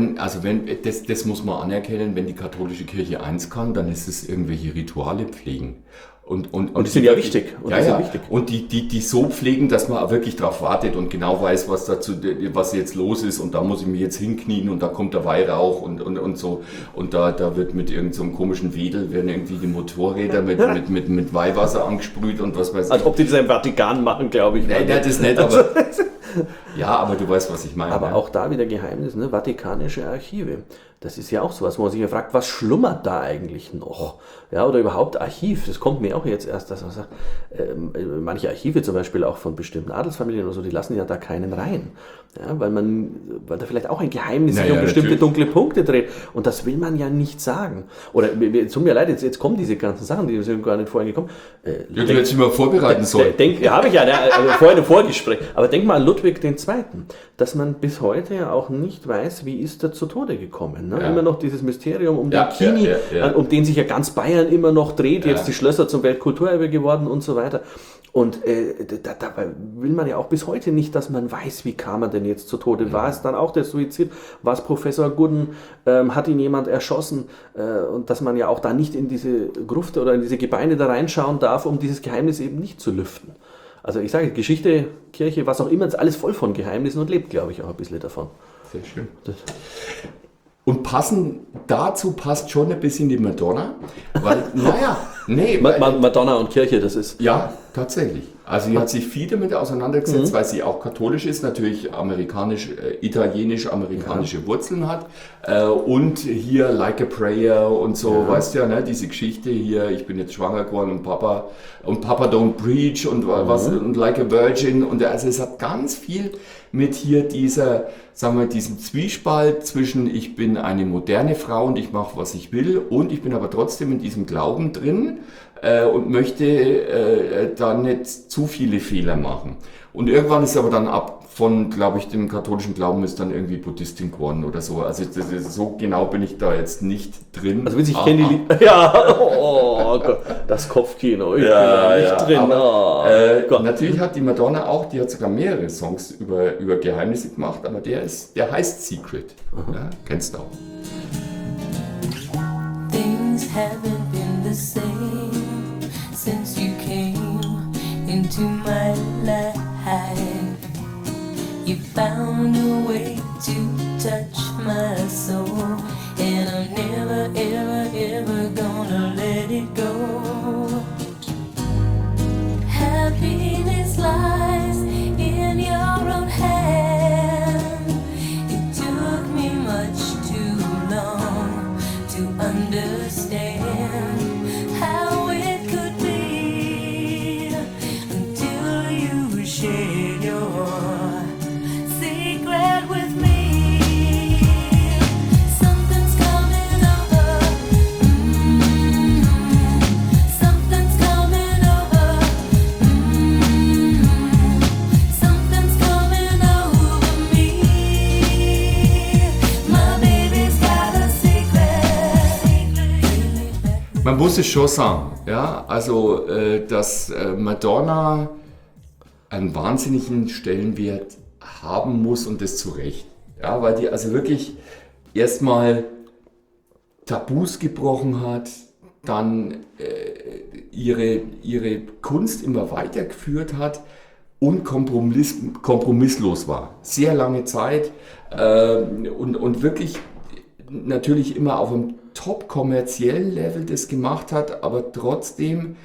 das muss man anerkennen, wenn die katholische Kirche eins kann, dann ist es irgendwelche Rituale pflegen. Und die sind ja wichtig. Und die so pflegen, dass man auch wirklich drauf wartet und genau weiß, was jetzt los ist und da muss ich mich jetzt hinknien und da kommt der Weihrauch und so und da wird mit irgendeinem so komischen Wedel werden irgendwie die Motorräder mit Weihwasser angesprüht und was weiß ich. Als ob die das im Vatikan machen, glaube ich. Nein, das nicht, aber ja, aber du weißt, was ich meine. Aber auch da wieder Geheimnis, ne? Vatikanische Archive. Das ist ja auch sowas, wo man sich ja fragt, was schlummert da eigentlich noch? Ja, oder überhaupt Archiv, das kommt mir auch jetzt erst, dass man sagt, manche Archive zum Beispiel auch von bestimmten Adelsfamilien oder so, die lassen ja da keinen rein. Ja, weil da vielleicht auch ein Geheimnis sich um bestimmte dunkle Punkte dreht. Und das will man ja nicht sagen. Oder, tut mir leid, jetzt kommen diese ganzen Sachen, die sind gar nicht vorhin gekommen. Du hättest dich mal vorbereiten sollen. Habe ich ja, vorhin im Vorgespräch. Aber denk mal an Ludwig II., dass man bis heute ja auch nicht weiß, wie ist er zu Tode gekommen. Ne? Ja. Immer noch dieses Mysterium um den Kini, um den sich ja ganz Bayern immer noch dreht, jetzt die Schlösser zum Weltkulturerbe geworden und so weiter. Und da will man ja auch bis heute nicht, dass man weiß, wie kam er denn jetzt zu Tode. War es dann auch der Suizid? War es Professor Gooden? Hat ihn jemand erschossen? Und dass man ja auch da nicht in diese Grufte oder in diese Gebeine da reinschauen darf, um dieses Geheimnis eben nicht zu lüften. Also ich sage, Geschichte, Kirche, was auch immer, ist alles voll von Geheimnissen und lebt, glaube ich, auch ein bisschen davon. Sehr schön. Und dazu passt schon ein bisschen die Madonna, weil, Madonna und Kirche, das ist... Ja, tatsächlich. Also sie hat sich viel damit auseinandergesetzt, weil sie auch katholisch ist, natürlich italienisch-amerikanische Wurzeln hat und hier Like a Prayer und so, weißt du ja, ne, diese Geschichte hier, ich bin jetzt schwanger geworden und Papa don't preach und was und Like a Virgin und also es hat ganz viel mit hier diesem Zwiespalt zwischen ich bin eine moderne Frau und ich mache, was ich will und ich bin aber trotzdem in diesem Glauben drin und möchte da nicht zu viele Fehler machen. Und irgendwann ist aber dann von, glaube ich, dem katholischen Glauben ist dann irgendwie Buddhistin geworden oder so. Also so genau bin ich da jetzt nicht drin. Also ich kenne die das Kopfkino, ich bin da nicht drin. Aber, natürlich hat die Madonna auch, die hat sogar mehrere Songs über Geheimnisse gemacht, aber der heißt Secret. Ja, kennst du auch. Things haven't been the same since you came into my life. You found a way to touch my soul, and I'm never, ever, ever gonna let it go. man muss es schon sagen, ja, also dass Madonna einen wahnsinnigen Stellenwert haben muss und das zu Recht. Ja, weil die also wirklich erstmal Tabus gebrochen hat, dann ihre Kunst immer weitergeführt hat und kompromisslos war. Sehr lange Zeit und wirklich natürlich immer auf einem top-kommerziellen Level das gemacht hat, aber trotzdem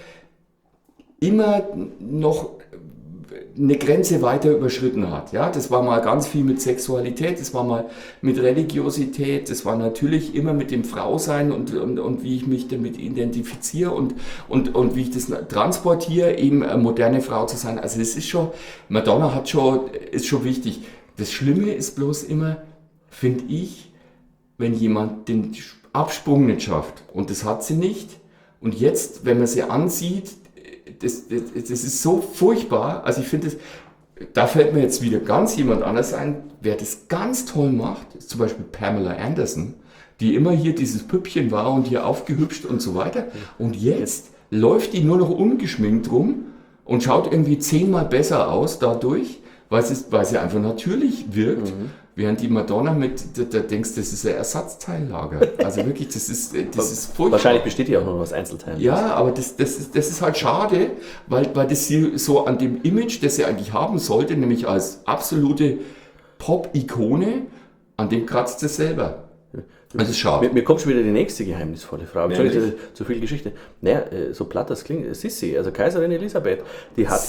immer noch eine Grenze weiter überschritten hat. Ja, das war mal ganz viel mit Sexualität, das war mal mit Religiosität, das war natürlich immer mit dem Frausein und wie ich mich damit identifiziere und wie ich das transportiere, eben eine moderne Frau zu sein. Also das ist schon, Madonna ist schon wichtig. Das Schlimme ist bloß immer, finde ich, wenn jemand den Absprung nicht schafft. Und das hat sie nicht. Und jetzt, wenn man sie ansieht, das ist so furchtbar. Also ich finde, da fällt mir jetzt wieder ganz jemand anders ein, wer das ganz toll macht, ist zum Beispiel Pamela Anderson, die immer hier dieses Püppchen war und hier aufgehübscht und so weiter. Und jetzt läuft die nur noch ungeschminkt rum und schaut irgendwie 10-mal besser aus dadurch, weil sie einfach natürlich wirkt. Während die Madonna da denkst, das ist ein Ersatzteillager. Also wirklich, das ist furchtbar. Wahrscheinlich besteht die auch noch aus Einzelteilen. Ja, aber das ist halt schade, weil das sie so an dem Image, das sie eigentlich haben sollte, nämlich als absolute Pop-Ikone, an dem kratzt es selber. Das ist schade. Mir kommt schon wieder die nächste geheimnisvolle Frage. Entschuldigung, zu viel Geschichte. Naja, so platt das klingt, Sissi, also Kaiserin Elisabeth, die hat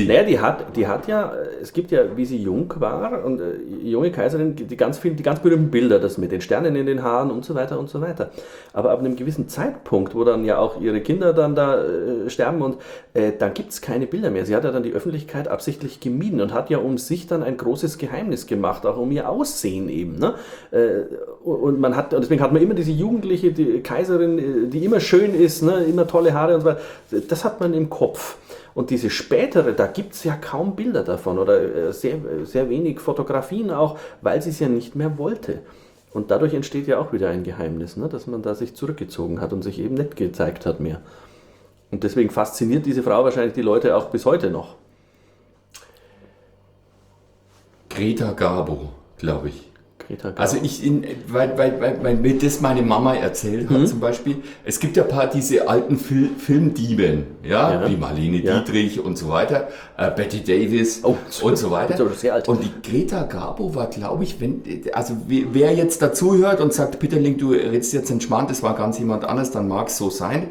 ja, es gibt ja, wie sie jung war, und junge Kaiserin, die ganz berühmten Bilder, das mit den Sternen in den Haaren und so weiter und so weiter. Aber ab einem gewissen Zeitpunkt, wo dann ja auch ihre Kinder dann da sterben und dann gibt es keine Bilder mehr. Sie hat ja dann die Öffentlichkeit absichtlich gemieden und hat ja um sich dann ein großes Geheimnis gemacht, auch um ihr Aussehen eben. Ne? Und deswegen hat man immer diese jugendliche die Kaiserin, die immer schön ist, ne, immer tolle Haare und so weiter. Das hat man im Kopf. Und diese spätere, da gibt es ja kaum Bilder davon oder sehr, sehr wenig Fotografien auch, weil sie es ja nicht mehr wollte. Und dadurch entsteht ja auch wieder ein Geheimnis, ne, dass man da sich zurückgezogen hat und sich eben nicht gezeigt hat mehr. Und deswegen fasziniert diese Frau wahrscheinlich die Leute auch bis heute noch. Greta Garbo, glaube ich. Also weil mir das meine Mama erzählt hat zum Beispiel, es gibt ja ein paar diese alten Filmdieben, wie Marlene Dietrich und so weiter, Bette Davis und so weiter. Und die Greta Garbo war, glaube ich, wer jetzt dazuhört und sagt, Peterling, du redest jetzt einen Schmarrn, das war ganz jemand anderes, dann mag es so sein.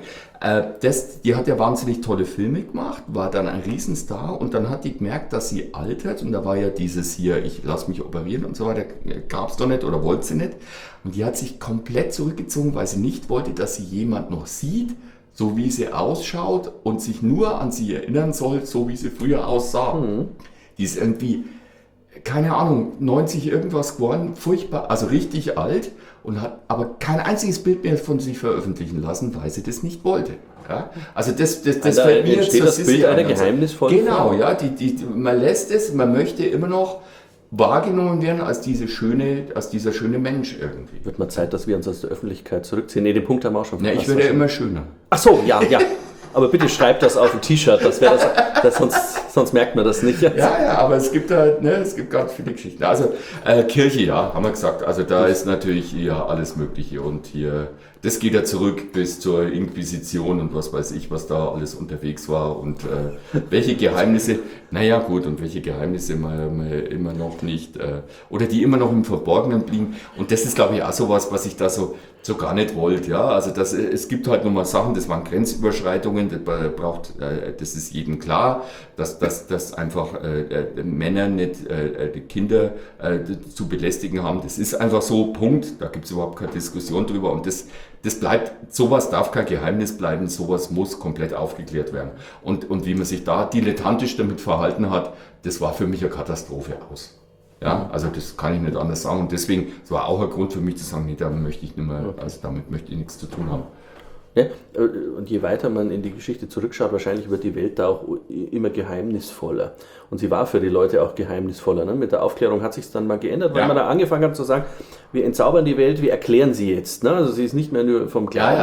Die hat ja wahnsinnig tolle Filme gemacht, war dann ein Riesenstar und dann hat die gemerkt, dass sie altert und da war ja dieses hier, ich lasse mich operieren und so weiter, gab es doch nicht oder wollte sie nicht und die hat sich komplett zurückgezogen, weil sie nicht wollte, dass sie jemand noch sieht, so wie sie ausschaut und sich nur an sie erinnern soll, so wie sie früher aussah. Die ist irgendwie, keine Ahnung, 90 irgendwas geworden, furchtbar, also richtig alt und hat aber kein einziges Bild mehr von sich veröffentlichen lassen, weil sie das nicht wollte. Ja? Also das fällt mir jetzt, das Bild einer geheimnisvollen Frau. Genau, ja, man lässt es, man möchte immer noch wahrgenommen werden als dieser schöne Mensch irgendwie. Wird mal Zeit, dass wir uns aus der Öffentlichkeit zurückziehen. Nee, den Punkt haben wir auch schon verpasst. Ich werde ja immer schöner. Ach so, ja. Aber bitte schreibt das auf ein T-Shirt, sonst merkt man das nicht. Ja, aber es gibt ganz viele Geschichten. Also Kirche, haben wir gesagt. Also da ist natürlich alles Mögliche und hier, das geht ja zurück bis zur Inquisition und was weiß ich, was da alles unterwegs war und welche Geheimnisse, und welche Geheimnisse man immer noch nicht, oder die immer noch im Verborgenen blieben. Und das ist, glaube ich, auch sowas, was ich da so gar nicht wollte. Ja? Also es gibt halt nochmal Sachen, das waren Grenzüberschreitungen, das ist jedem klar, dass einfach Männer nicht die Kinder zu belästigen haben. Das ist einfach so, Punkt. Da gibt es überhaupt keine Diskussion drüber. Und das bleibt, sowas darf kein Geheimnis bleiben, sowas muss komplett aufgeklärt werden. Und wie man sich da dilettantisch damit verhalten hat, das war für mich eine Katastrophe aus. Ja, also das kann ich nicht anders sagen und deswegen, das war auch ein Grund für mich zu sagen, nee, damit möchte ich nicht mehr, also damit möchte ich nichts zu tun haben. Ja, und je weiter man in die Geschichte zurückschaut, wahrscheinlich wird die Welt da auch immer geheimnisvoller. Und sie war für die Leute auch geheimnisvoller. Ne? Mit der Aufklärung hat sich es dann mal geändert, weil man da angefangen hat zu sagen, wir entzaubern die Welt, wir erklären sie jetzt. Ne? Also sie ist nicht mehr nur vom Glauben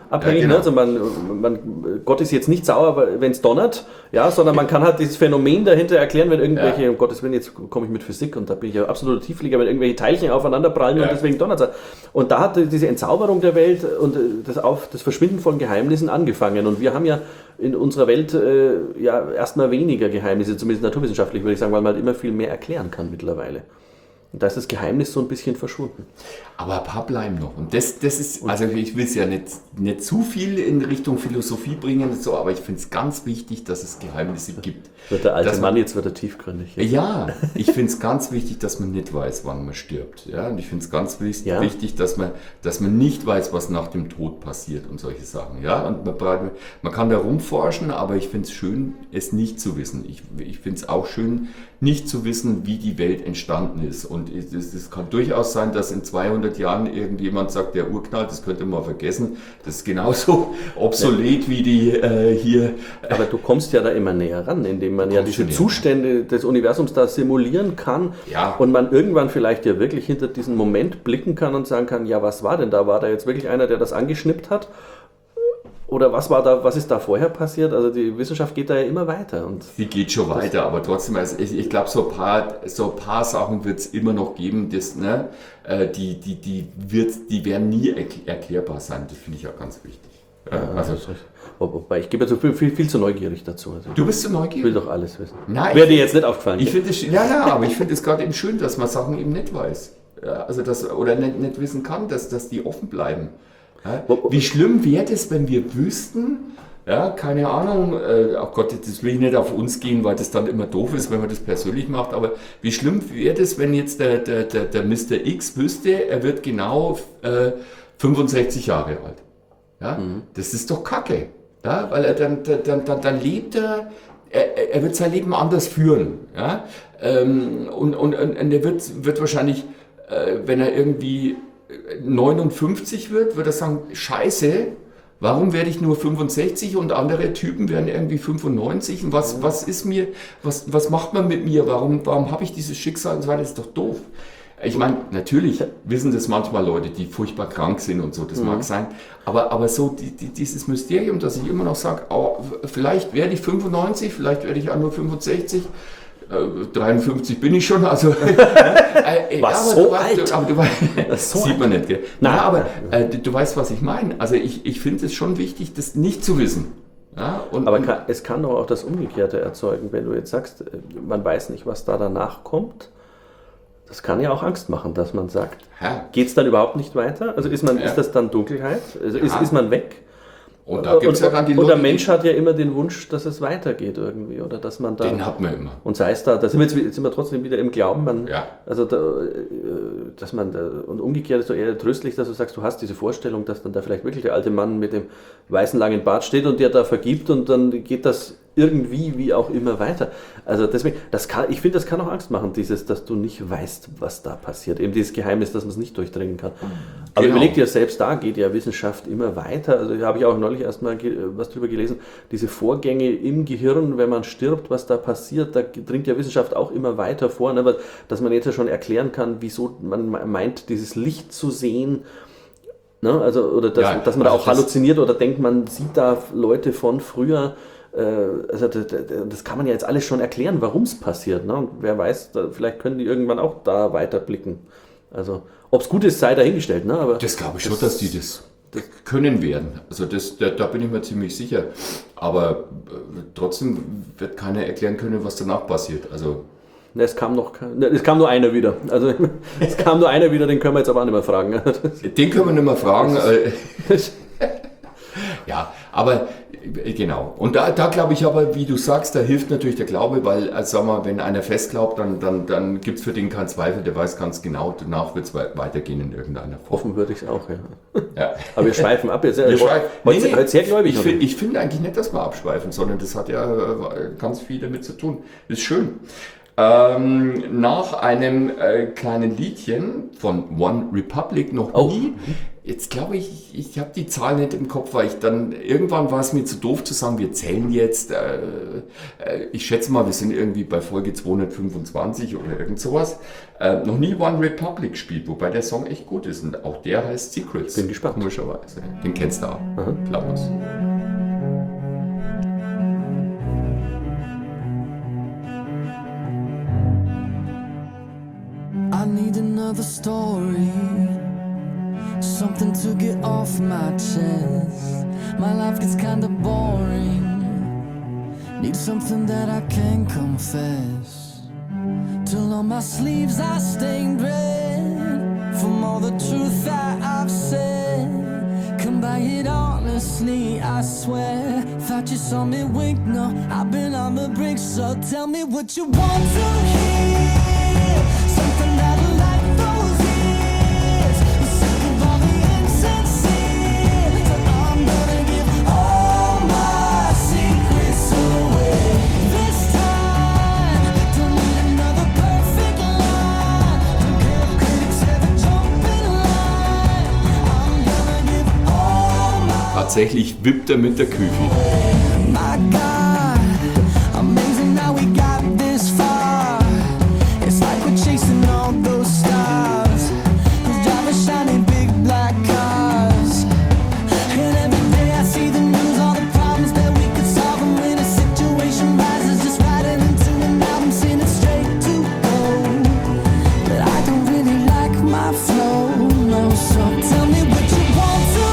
abhängig. Ja, genau. Ne? Also Gott ist jetzt nicht sauer, wenn es donnert, ja, sondern man kann halt dieses Phänomen dahinter erklären, wenn irgendwelche, um Gottes Willen, jetzt komme ich mit Physik und da bin ich ja absoluter Tiefflieger, wenn irgendwelche Teilchen aufeinander prallen und deswegen donnert es. Und da hat diese Entzauberung der Welt und das Verschwinden von Geheimnissen angefangen. Und wir haben ja in unserer Welt erstmal weniger Geheimnisse, zumindest naturwissenschaftlich würde ich sagen, weil man halt immer viel mehr erklären kann mittlerweile. Und da ist das Geheimnis so ein bisschen verschwunden. Aber ein paar bleiben noch. Und das ist, also ich will es ja nicht zu viel in Richtung Philosophie bringen, so, aber ich finde es ganz wichtig, dass es Geheimnisse gibt. Wird der alte Mann, jetzt wird er tiefgründig. Ja, ich finde es ganz wichtig, dass man nicht weiß, wann man stirbt. Ja? Und ich finde es ganz wichtig, dass man nicht weiß, was nach dem Tod passiert und solche Sachen. Ja? Und man kann da rumforschen, aber ich finde es schön, es nicht zu wissen. Ich finde es auch schön, nicht zu wissen, wie die Welt entstanden ist. Und es kann durchaus sein, dass in 200 Jahren irgendjemand sagt, der Urknall, das könnte man vergessen. Das ist genauso obsolet wie die hier. Aber du kommst ja da immer näher ran, indem man ja diese Zustände des Universums da simulieren kann und man irgendwann vielleicht ja wirklich hinter diesen Moment blicken kann und sagen kann, ja, was war denn da? War da jetzt wirklich einer, der das angeschnippt hat? Oder was ist da vorher passiert? Also die Wissenschaft geht da ja immer weiter. Und sie geht schon weiter, aber trotzdem, also ich glaube, so ein paar Sachen wird es immer noch geben, das, ne, die werden nie erklärbar sein. Das finde ich auch ganz wichtig. Wobei, ich gebe jetzt so viel zu neugierig dazu. Also du bist zu neugierig? Ich will doch alles wissen. Nein, wäre dir jetzt nicht aufgefallen. Ich finde aber ich finde es gerade eben schön, dass man Sachen eben nicht weiß. Ja, also oder nicht wissen kann, dass die offen bleiben. Ja, wie schlimm wäre es, wenn wir wüssten, ja, keine Ahnung, oh Gott, das will ich nicht auf uns gehen, weil das dann immer doof ist, wenn man das persönlich macht, aber wie schlimm wäre es, wenn jetzt der Mr. X wüsste, er wird genau 65 Jahre alt. Ja? Das ist doch Kacke, ja? Weil er dann lebt er wird sein Leben anders führen. Ja? Und er wird wahrscheinlich, wenn er irgendwie 59 wird er sagen, scheiße, warum werde ich nur 65 und andere Typen werden irgendwie 95 und was ist mir, was macht man mit mir, warum habe ich dieses Schicksal und so weiter, das ist doch doof. Ich meine, natürlich wissen das manchmal Leute, die furchtbar krank sind und so, das mag sein, aber so dieses Mysterium, dass ich immer noch sage, oh, vielleicht werde ich 95, vielleicht werde ich auch nur 65, 53 bin ich schon, also was, so alt? Aber du weißt, so sieht man alt. nicht, gell? Nein, aber du weißt, was ich meine. Also ich finde es schon wichtig, das nicht zu wissen. Ja, aber es kann doch auch das Umgekehrte erzeugen, wenn du jetzt sagst, man weiß nicht, was da danach kommt. Das kann ja auch Angst machen, dass man sagt, geht es dann überhaupt nicht weiter? Also ist das dann Dunkelheit? Also ist man weg? Und da gibt's ja dann die Leute, und der Mensch hat ja immer den Wunsch, dass es weitergeht irgendwie, oder dass man da... Den hat man immer. Und sei es da sind wir trotzdem wieder im Glauben, und umgekehrt ist doch eher tröstlich, dass du sagst, du hast diese Vorstellung, dass dann da vielleicht wirklich der alte Mann mit dem weißen langen Bart steht und der da vergibt und dann geht das irgendwie, wie auch immer, weiter. Also deswegen, ich finde, das kann auch Angst machen, dass du nicht weißt, was da passiert. Eben dieses Geheimnis, dass man es nicht durchdringen kann. Aber überleg dir, selbst da geht ja Wissenschaft immer weiter. Also da habe ich auch neulich erst mal was drüber gelesen. Diese Vorgänge im Gehirn, wenn man stirbt, was da passiert, da dringt ja Wissenschaft auch immer weiter vor. Ne? Dass man jetzt ja schon erklären kann, wieso man meint, dieses Licht zu sehen. Ne? Also, oder dass man da auch halluziniert oder denkt, man sieht da Leute von früher. Also das kann man ja jetzt alles schon erklären, warum es passiert. Ne? Und wer weiß, vielleicht können die irgendwann auch da weiterblicken. Also ob es gut ist, sei dahingestellt. Ne? Aber das glaube ich schon, dass die das können werden. Also da bin ich mir ziemlich sicher. Aber trotzdem wird keiner erklären können, was danach passiert. Also es kam nur einer wieder. Also es kam nur einer wieder, den können wir jetzt aber auch nicht mehr fragen. Den können wir nicht mehr fragen. Ja, aber genau. Und da glaube ich aber, wie du sagst, da hilft natürlich der Glaube, weil, sag mal, wenn einer fest glaubt, dann gibt es für den keinen Zweifel, der weiß ganz genau, danach wird es weitergehen in irgendeiner Form. Hoffen würde ich es auch, ja. Aber wir schweifen ab jetzt. Heute sehr gläubig. Ich finde eigentlich nicht, dass wir abschweifen, sondern das hat ja ganz viel damit zu tun. Ist schön. Nach einem kleinen Liedchen von One Republic noch nie. Jetzt glaube ich habe die Zahl nicht im Kopf, weil ich dann irgendwann war es mir zu doof zu sagen, wir zählen jetzt. Ich schätze mal, wir sind irgendwie bei Folge 225 oder irgend sowas. Noch nie One Republic gespielt, wobei der Song echt gut ist und auch der heißt Secrets. Bin gespannt. Komischerweise. Den kennst du auch. Klaus. I need another story, something to get off my chest. My life gets kinda boring, need something that I can confess. Till on my sleeves I stained red from all the truth that I've said. Come by it honestly, I swear. Thought you saw me wink, no, I've been on the brink. So tell me what you want to hear, something that'll light those ears. I'm sick of all the insincere, so I'm gonna give all my secrets away. This time, don't need another perfect line. Don't care if critics ever jump in line. I'm gonna give all my Tatsächlich wippt er mit der Küche. My God, amazing how we got this far. It's like we're chasing all those stars, driving shiny big black cars. And every day I see the news, all the problems that we could solve. And when a situation rises, just write it into an album, sing it straight to gold. But I don't really like my flow, no. So tell me what you want to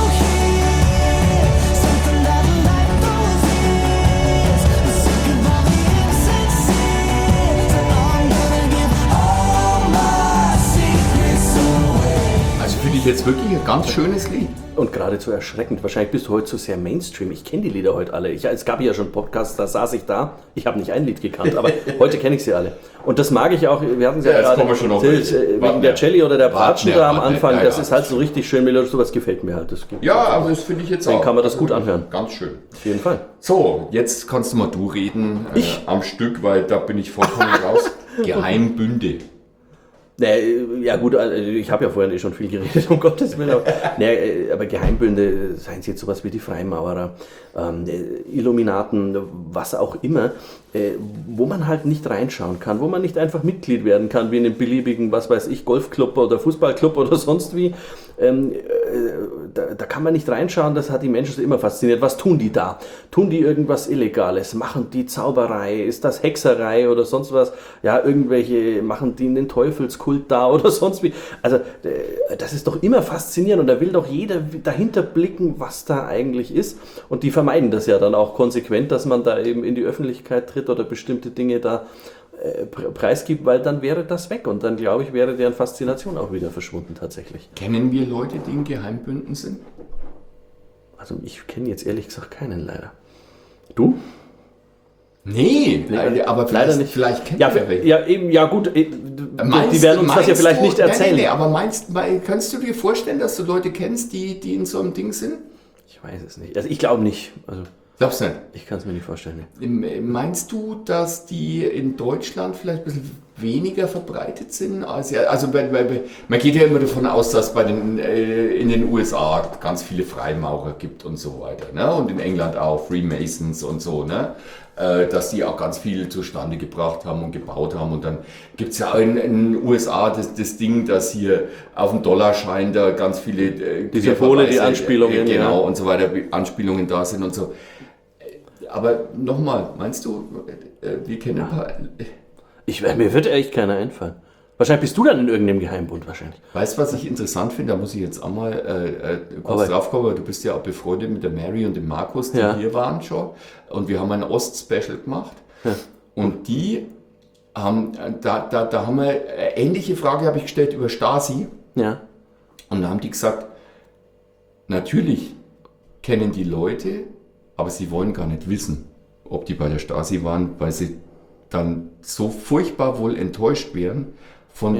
hear, something that'll light those ears. I'm sick of all the insincere, so I'm gonna give all my secrets away. Also finde ich jetzt wirklich ein ganz schönes Lied. Und geradezu erschreckend. Wahrscheinlich bist du heute so sehr Mainstream. Ich kenne die Lieder heute alle. Es gab ja schon Podcasts, da saß ich da. Ich habe nicht ein Lied gekannt, aber heute kenne ich sie alle. Und das mag ich auch. Wir hatten sie ja jetzt gerade kommen wir schon auf wegen der Celli oder der Bratschen da am Anfang. ja, Das ja. ist halt so richtig schön melodisch. Sowas gefällt mir halt. Das gibt Ja, aber das finde ich jetzt Dann auch. kann man das gut anhören. Ganz schön. Auf jeden Fall. So, jetzt kannst du mal du reden am Stück, weil da bin ich vollkommen raus. Geheimbünde. Nee, ja gut, ich habe ja vorhin schon viel geredet, um Gottes Willen. Aber Geheimbünde, seien es jetzt sowas wie die Freimaurer, Illuminaten, was auch immer, wo man halt nicht reinschauen kann, wo man nicht einfach Mitglied werden kann, wie in einem beliebigen, was weiß ich, Golfclub oder Fußballclub oder sonst wie. Da kann man nicht reinschauen, das hat die Menschen immer fasziniert. Was tun die da? Tun die irgendwas Illegales? Machen die Zauberei? Ist das Hexerei oder sonst was? Ja, machen die einen Teufelskult da oder sonst wie? Also, das ist doch immer faszinierend und da will doch jeder dahinter blicken, was da eigentlich ist. Und die vermeiden das ja dann auch konsequent, dass man da eben in die Öffentlichkeit tritt oder bestimmte Dinge da preisgibt, weil dann wäre das weg und dann, glaube ich, wäre deren Faszination auch wieder verschwunden tatsächlich. Kennen wir Leute, die in Geheimbünden sind? Also ich kenne jetzt ehrlich gesagt keinen leider. Du? Nee, aber vielleicht, leider nicht. Vielleicht kennt Ja, ihr welche. ja, eben, ja gut, die werden uns das ja vielleicht nicht erzählen. Nee, aber kannst du dir vorstellen, dass du Leute kennst, die in so einem Ding sind? Ich weiß es nicht. Also ich glaube nicht. Also Glaubst du nicht? ich kann es mir nicht vorstellen. Nee. Meinst du, dass die in Deutschland vielleicht ein bisschen weniger verbreitet sind? Also man geht ja immer davon aus, dass in den USA ganz viele Freimaurer gibt und so weiter. Ne? Und in England auch Freemasons und so. Ne? Dass die auch ganz viel zustande gebracht haben und gebaut haben. Und dann gibt es ja in den USA das Ding, dass hier auf dem Dollarschein da ganz viele Die Symbole, die Anspielungen. genau, ja. und so weiter, Anspielungen da sind und so. Aber nochmal, meinst du, wir kennen ein paar... Mir wird echt keiner einfallen. Wahrscheinlich bist du dann in irgendeinem Geheimbund wahrscheinlich. Weißt du, was ich interessant finde? Da muss ich jetzt auch mal kurz drauf kommen, weil du bist ja auch befreundet mit der Mary und dem Markus, die hier waren schon. Und wir haben ein Ost-Special gemacht. Ja. Und die haben, da haben wir, eine ähnliche Frage habe ich gestellt über Stasi. Ja. Und da haben die gesagt, natürlich kennen die Leute, aber sie wollen gar nicht wissen, ob die bei der Stasi waren, weil sie dann so furchtbar wohl enttäuscht wären von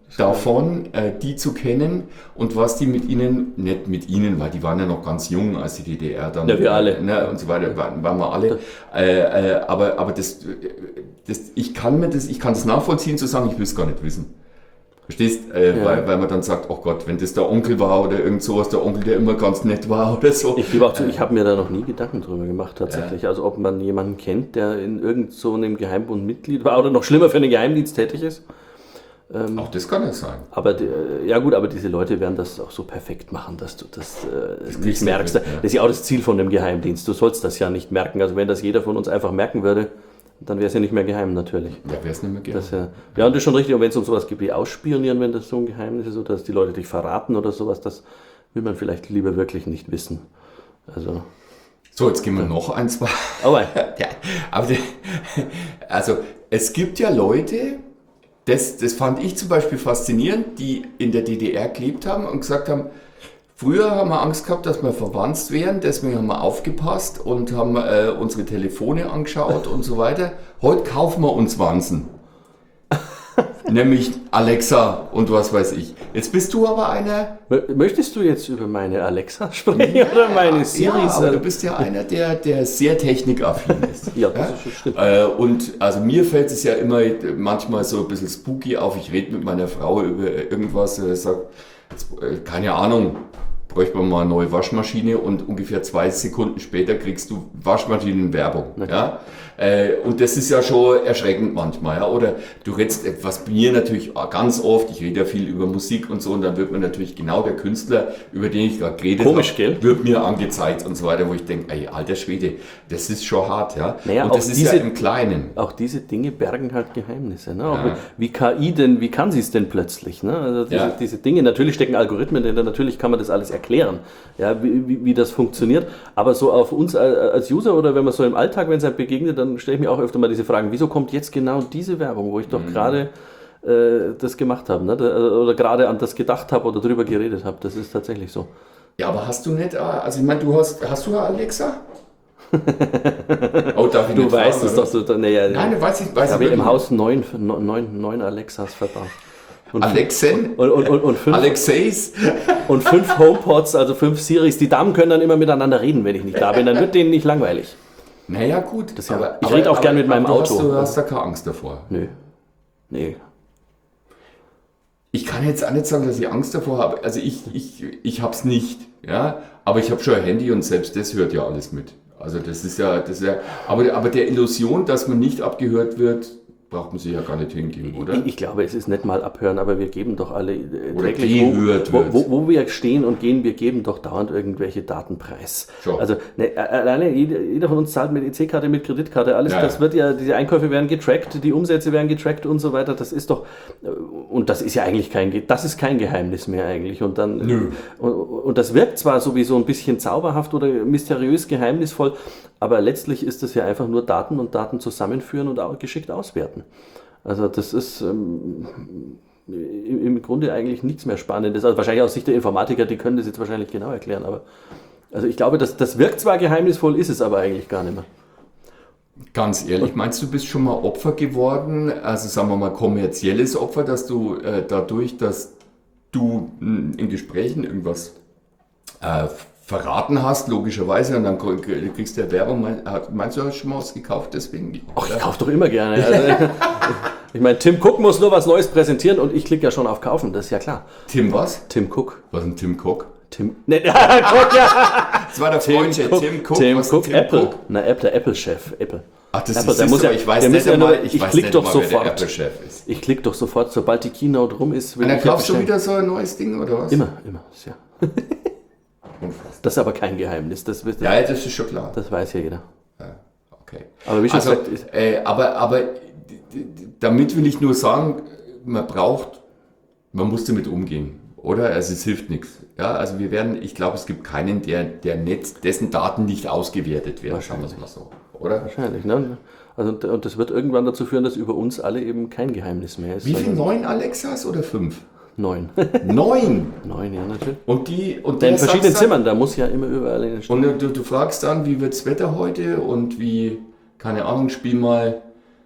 davon, die zu kennen und was die mit ihnen, nicht mit ihnen, weil die waren ja noch ganz jung, als die DDR dann... Ja, wir alle. Ne, und so weiter, waren wir alle. Aber ich kann das nachvollziehen, zu sagen, ich will es gar nicht wissen. Verstehst? Weil man dann sagt, oh Gott, wenn das der Onkel war oder irgend sowas, der Onkel, der immer ganz nett war oder so. Ich gebe auch zu, ich habe mir da noch nie Gedanken drüber gemacht tatsächlich. Ja. Also ob man jemanden kennt, der in irgend so einem Geheimbund Mitglied war oder noch schlimmer für einen Geheimdienst tätig ist. Auch das kann ja sein. Aber aber diese Leute werden das auch so perfekt machen, dass du das nicht merkst. Das ist ja auch das Ziel von dem Geheimdienst. Du sollst das ja nicht merken. Also wenn das jeder von uns einfach merken würde, dann wäre es ja nicht mehr geheim natürlich. Ja, wäre es nicht mehr geheim. Und das ist schon richtig. Und wenn es um sowas geht wie Ausspionieren, wenn das so ein Geheimnis ist oder dass die Leute dich verraten oder sowas, das will man vielleicht lieber wirklich nicht wissen. Also... So, jetzt gehen wir noch ein, zwei. Oh, also es gibt ja Leute... Das fand ich zum Beispiel faszinierend, die in der DDR gelebt haben und gesagt haben, früher haben wir Angst gehabt, dass wir verwandt wären, deswegen haben wir aufgepasst und haben unsere Telefone angeschaut und so weiter. Heute kaufen wir uns Wanzen. Nämlich Alexa und was weiß ich. Jetzt bist du aber einer... Möchtest du jetzt über meine Alexa sprechen oder meine Siris? Ja, aber du bist ja einer, der sehr technikaffin ist. Ja, das ist stimmt. Und also mir fällt es ja immer manchmal so ein bisschen spooky auf. Ich rede mit meiner Frau über irgendwas, sage, keine Ahnung, bräuchte man mal eine neue Waschmaschine und ungefähr 2 Sekunden später kriegst du Waschmaschinenwerbung. Ja? Und das ist ja schon erschreckend manchmal. Ja? Oder du redest, was bei mir natürlich ganz oft, ich rede ja viel über Musik und so, und dann wird mir natürlich genau der Künstler, über den ich gerade geredet habe, wird mir angezeigt und so weiter, wo ich denke, ey, alter Schwede, das ist schon hart. Ja? Naja, und das ist ja im Kleinen. Auch diese Dinge bergen halt Geheimnisse. Ne? Auch wie KI denn, wie kann sie es denn plötzlich? Ne? Also diese Dinge, natürlich stecken Algorithmen dahinter, natürlich kann man das alles erklären, ja, wie das funktioniert, aber so auf uns als User oder wenn man so im Alltag, wenn es einem begegnet, dann stelle ich mir auch öfter mal diese Fragen, wieso kommt jetzt genau diese Werbung, wo ich doch gerade das gemacht habe, ne? Oder gerade an das gedacht habe oder drüber geredet habe, das ist tatsächlich so. Ja, aber hast du nicht, also ich meine, hast du eine Alexa? Oh, darf ich du weißt es doch so. Nein, weiß ich habe im Haus 9 Alexas verbaut. Und Alexen? Und 5 Alexeis? Und 5 HomePods, also 5 Siris. Die Damen können dann immer miteinander reden, wenn ich nicht da bin. Dann wird denen nicht langweilig. Naja, gut. Ich rede auch gern mit meinem Auto. Du hast da keine Angst davor? Nö. Nee. Ich kann jetzt auch nicht sagen, dass ich Angst davor habe. Also ich habe es nicht. Ja? Aber ich habe schon ein Handy und selbst das hört ja alles mit. Also das ist ja aber der Illusion, dass man nicht abgehört wird, braucht man sich ja gar nicht hingeben, oder? Ich glaube, es ist nicht mal abhören, aber wir geben doch alle täglich, wo wir stehen und gehen, wir geben doch dauernd irgendwelche Daten preis. Schon. Also alleine jeder von uns zahlt mit EC-Karte, mit Kreditkarte, alles, das wird ja, diese Einkäufe werden getrackt, die Umsätze werden getrackt und so weiter, das ist doch, und das ist ja eigentlich das ist kein Geheimnis mehr eigentlich. Und dann, Nö. Und das wirkt zwar sowieso ein bisschen zauberhaft oder mysteriös, geheimnisvoll, aber letztlich ist es ja einfach nur Daten und Daten zusammenführen und auch geschickt auswerten. Also das ist im Grunde eigentlich nichts mehr Spannendes. Also wahrscheinlich aus Sicht der Informatiker, die können das jetzt wahrscheinlich genau erklären. Aber also ich glaube, das wirkt zwar geheimnisvoll, ist es aber eigentlich gar nicht mehr. Ganz ehrlich, meinst du, du bist schon mal Opfer geworden? Also sagen wir mal kommerzielles Opfer, dass du dadurch, dass du in Gesprächen irgendwas verraten hast, logischerweise, und dann kriegst du ja Werbung. Meinst du, hast schon mal was gekauft deswegen? Ach, ich kaufe doch immer gerne. Also, ich meine, Tim Cook muss nur was Neues präsentieren und ich klicke ja schon auf Kaufen, das ist ja klar. Tim was? Tim Cook. Was ist ein Tim Cook? Cook, ja. Das war der Freundchen, Tim Cook. Tim Cook, Apple. Na, der Apple-Chef, Apple. Ach, das Apple, ist so, ich weiß nicht einmal, wer der Apple-Chef ist. Ich klicke doch sofort, sobald die Keynote rum ist. Und dann kaufst du wieder so ein neues Ding, oder was? Immer, ja. Das ist aber kein Geheimnis. Das ist schon klar. Das weiß ja jeder. Ja, okay. Aber wie schon gesagt, aber damit will ich nur sagen, man muss damit umgehen, oder? Also es hilft nichts. Ja, also ich glaube, es gibt keinen, dessen Daten nicht ausgewertet werden, sagen wir es mal so, oder? Wahrscheinlich, ne? Also, und das wird irgendwann dazu führen, dass über uns alle eben kein Geheimnis mehr ist. Wie viel? 9 Alexas oder 5? 9. 9? 9, ja, natürlich. Und in verschiedenen Zimmern, da muss ja immer überall in den Stehen. Und du fragst dann, wie wird's Wetter heute und wie, keine Ahnung, spiel mal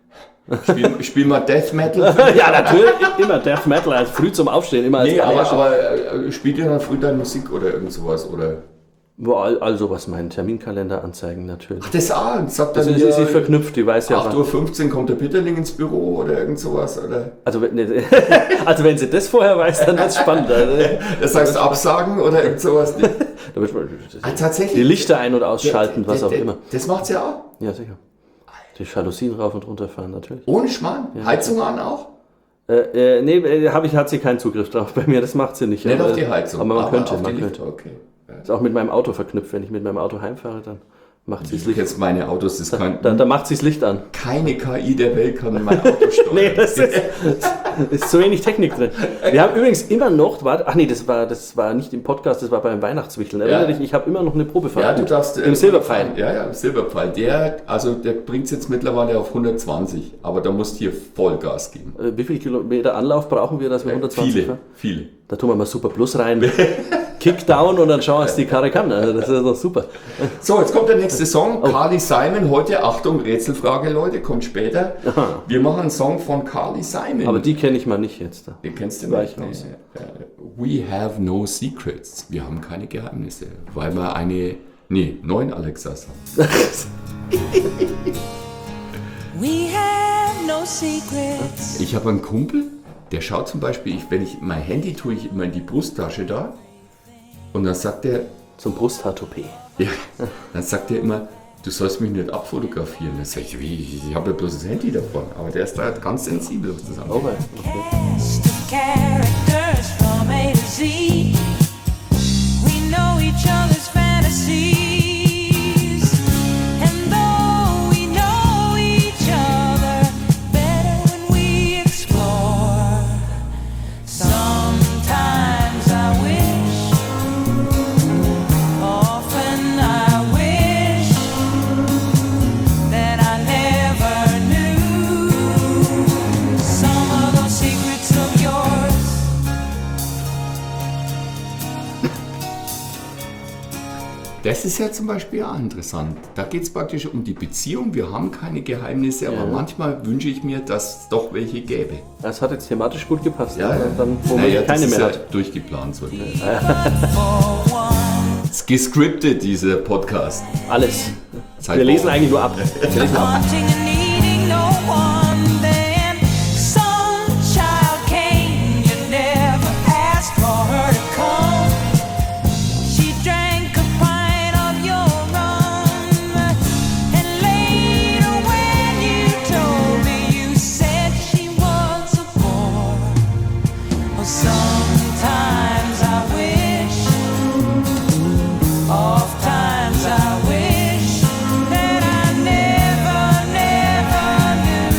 Spiel mal Death Metal. Ja, natürlich, immer Death Metal, also früh zum Aufstehen, immer als Nee, allererster. aber spielt ihr dann früh deine Musik oder irgend sowas? Oder? Also was meinen Terminkalender anzeigen, natürlich. Ach, das auch. Sagt Das dann ist sich verknüpft, die weiß ja. 8:15 Uhr kommt der Bitterling ins Büro oder irgend sowas? Oder? Also wenn sie das vorher weiß, dann wird es spannend. Das heißt absagen oder irgend sowas? Nicht? Da wird man Tatsächlich? die Lichter ein- und ausschalten, was auch immer. Das macht sie auch? Ja, sicher. Die Jalousien rauf und runter fahren, natürlich. Ohne Schmarrn? Heizung an auch? Nee, hat sie keinen Zugriff drauf bei mir, das macht sie nicht. Nicht auf die Heizung. Aber man könnte. auf die Lichter, okay. Ist auch mit meinem Auto verknüpft. Wenn ich mit meinem Auto heimfahre, dann macht sie das Licht. Jetzt meine Autos, das kann Dann macht sie das Licht an. keine KI der Welt kann mein Auto steuern. Nee, das ist zu wenig Technik drin. Wir haben übrigens immer noch, das war nicht im Podcast, das war beim Weihnachtswichteln. Erinnere dich, ich habe immer noch eine Probefahrt. Ja, du darfst Im Silberpfeil. Ja, im Silberpfeil. Der bringt es jetzt mittlerweile auf 120, aber da musst du hier Vollgas geben. Wie viele Kilometer Anlauf brauchen wir, dass wir 120 fahren? Viele. Da tun wir mal Super Plus rein. Kickdown und dann schauen, was die Karre kann. Also das ist doch super. So, jetzt kommt der nächste Song. Carly Simon. Heute, Achtung, Rätselfrage, Leute, kommt später. Aha. Wir machen einen Song von Carly Simon. Aber die kenne ich mal nicht jetzt. Da. Den kennst du Gleich nicht. raus. We have no secrets. Wir haben keine Geheimnisse. Weil wir 9 Alexas haben. We have no secrets. Ich habe einen Kumpel, der schaut zum Beispiel, wenn ich mein Handy tue ich immer in die Brusttasche da und dann sagt er, Zum Brusthaar-Toupet. ja, dann sagt er immer, du sollst mich nicht abfotografieren. Dann sage ich, wie, ich habe ja bloß das Handy davon. Aber der ist da ganz sensibel auf das Oh, andere. Cast of characters from A to Z. We know each other's fantasies. And though we know each other better when we explore, sometimes I wish, often I wish that I never knew some of those secrets of yours. Das ist ja zum Beispiel auch interessant. Da geht es praktisch um die Beziehung. Wir haben keine Geheimnisse, aber manchmal wünsche ich mir, dass es doch welche gäbe. Das hat jetzt thematisch gut gepasst. Ja, ja. Dann, wo man das keine ist mehr ja hat. durchgeplant. So. Es ist gescriptet, dieser Podcast. Alles. Zeit Wir lesen vor. eigentlich nur ab. Wir lesen ab. Wanting and needing no one, then some child came. You never asked for her to come. She drank a pint of your rum, and later when you told me, you said she was a bore. Oh, sometimes I wish, oft times I wish that I never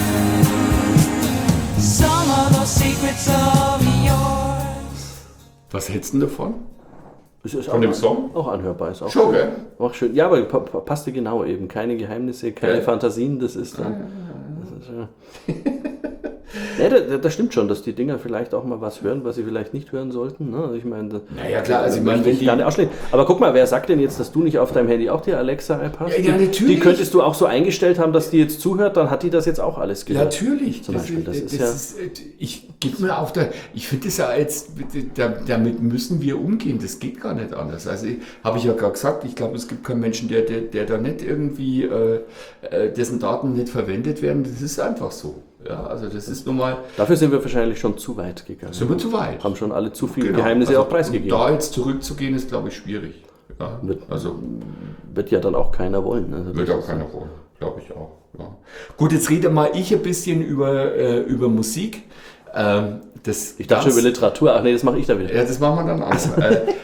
knew some of those secrets of yours. Was hältst du denn davon? Es ist Von dem Song? Auch anhörbar. Ist auch Schon, schön. gell? Auch schön. Ja, aber passte genau eben. Keine Geheimnisse, keine Ja. Fantasien. Das ist dann. Das ist, ja, das stimmt schon, dass die Dinger vielleicht auch mal was hören, was sie vielleicht nicht hören sollten. Ne? Also ich meine, Naja, klar, also ich meine, will wenn ich die- gar nicht ausschließen. Aber guck mal, wer sagt denn jetzt, dass du nicht auf deinem Handy auch die Alexa-App hast? Ja, Die natürlich. könntest du auch so eingestellt haben, dass die jetzt zuhört, dann hat die das jetzt auch alles gehört. Natürlich. Zum Beispiel, das ist ja- ich gebe mir auch ich finde es ja jetzt, damit müssen wir umgehen, das geht gar nicht anders. Also habe ich ja gerade gesagt, ich glaube, es gibt keinen Menschen, der da nicht irgendwie, dessen Daten nicht verwendet werden, das ist einfach so. Ja, also das ist nun mal, Dafür sind wir wahrscheinlich schon zu weit gegangen. sind wir zu weit. Haben schon alle zu viele Genau. Geheimnisse Also, auch preisgegeben. Da jetzt zurückzugehen, ist glaube ich schwierig. Ja, also Wird ja dann auch keiner wollen. Also wird das auch ist- keine Rolle, glaube ich auch. Ja. Gut, jetzt rede mal ich ein bisschen über Musik. Ich dachte schon über Literatur. Ach nee, das mache ich da wieder. Ja, das machen wir dann auch.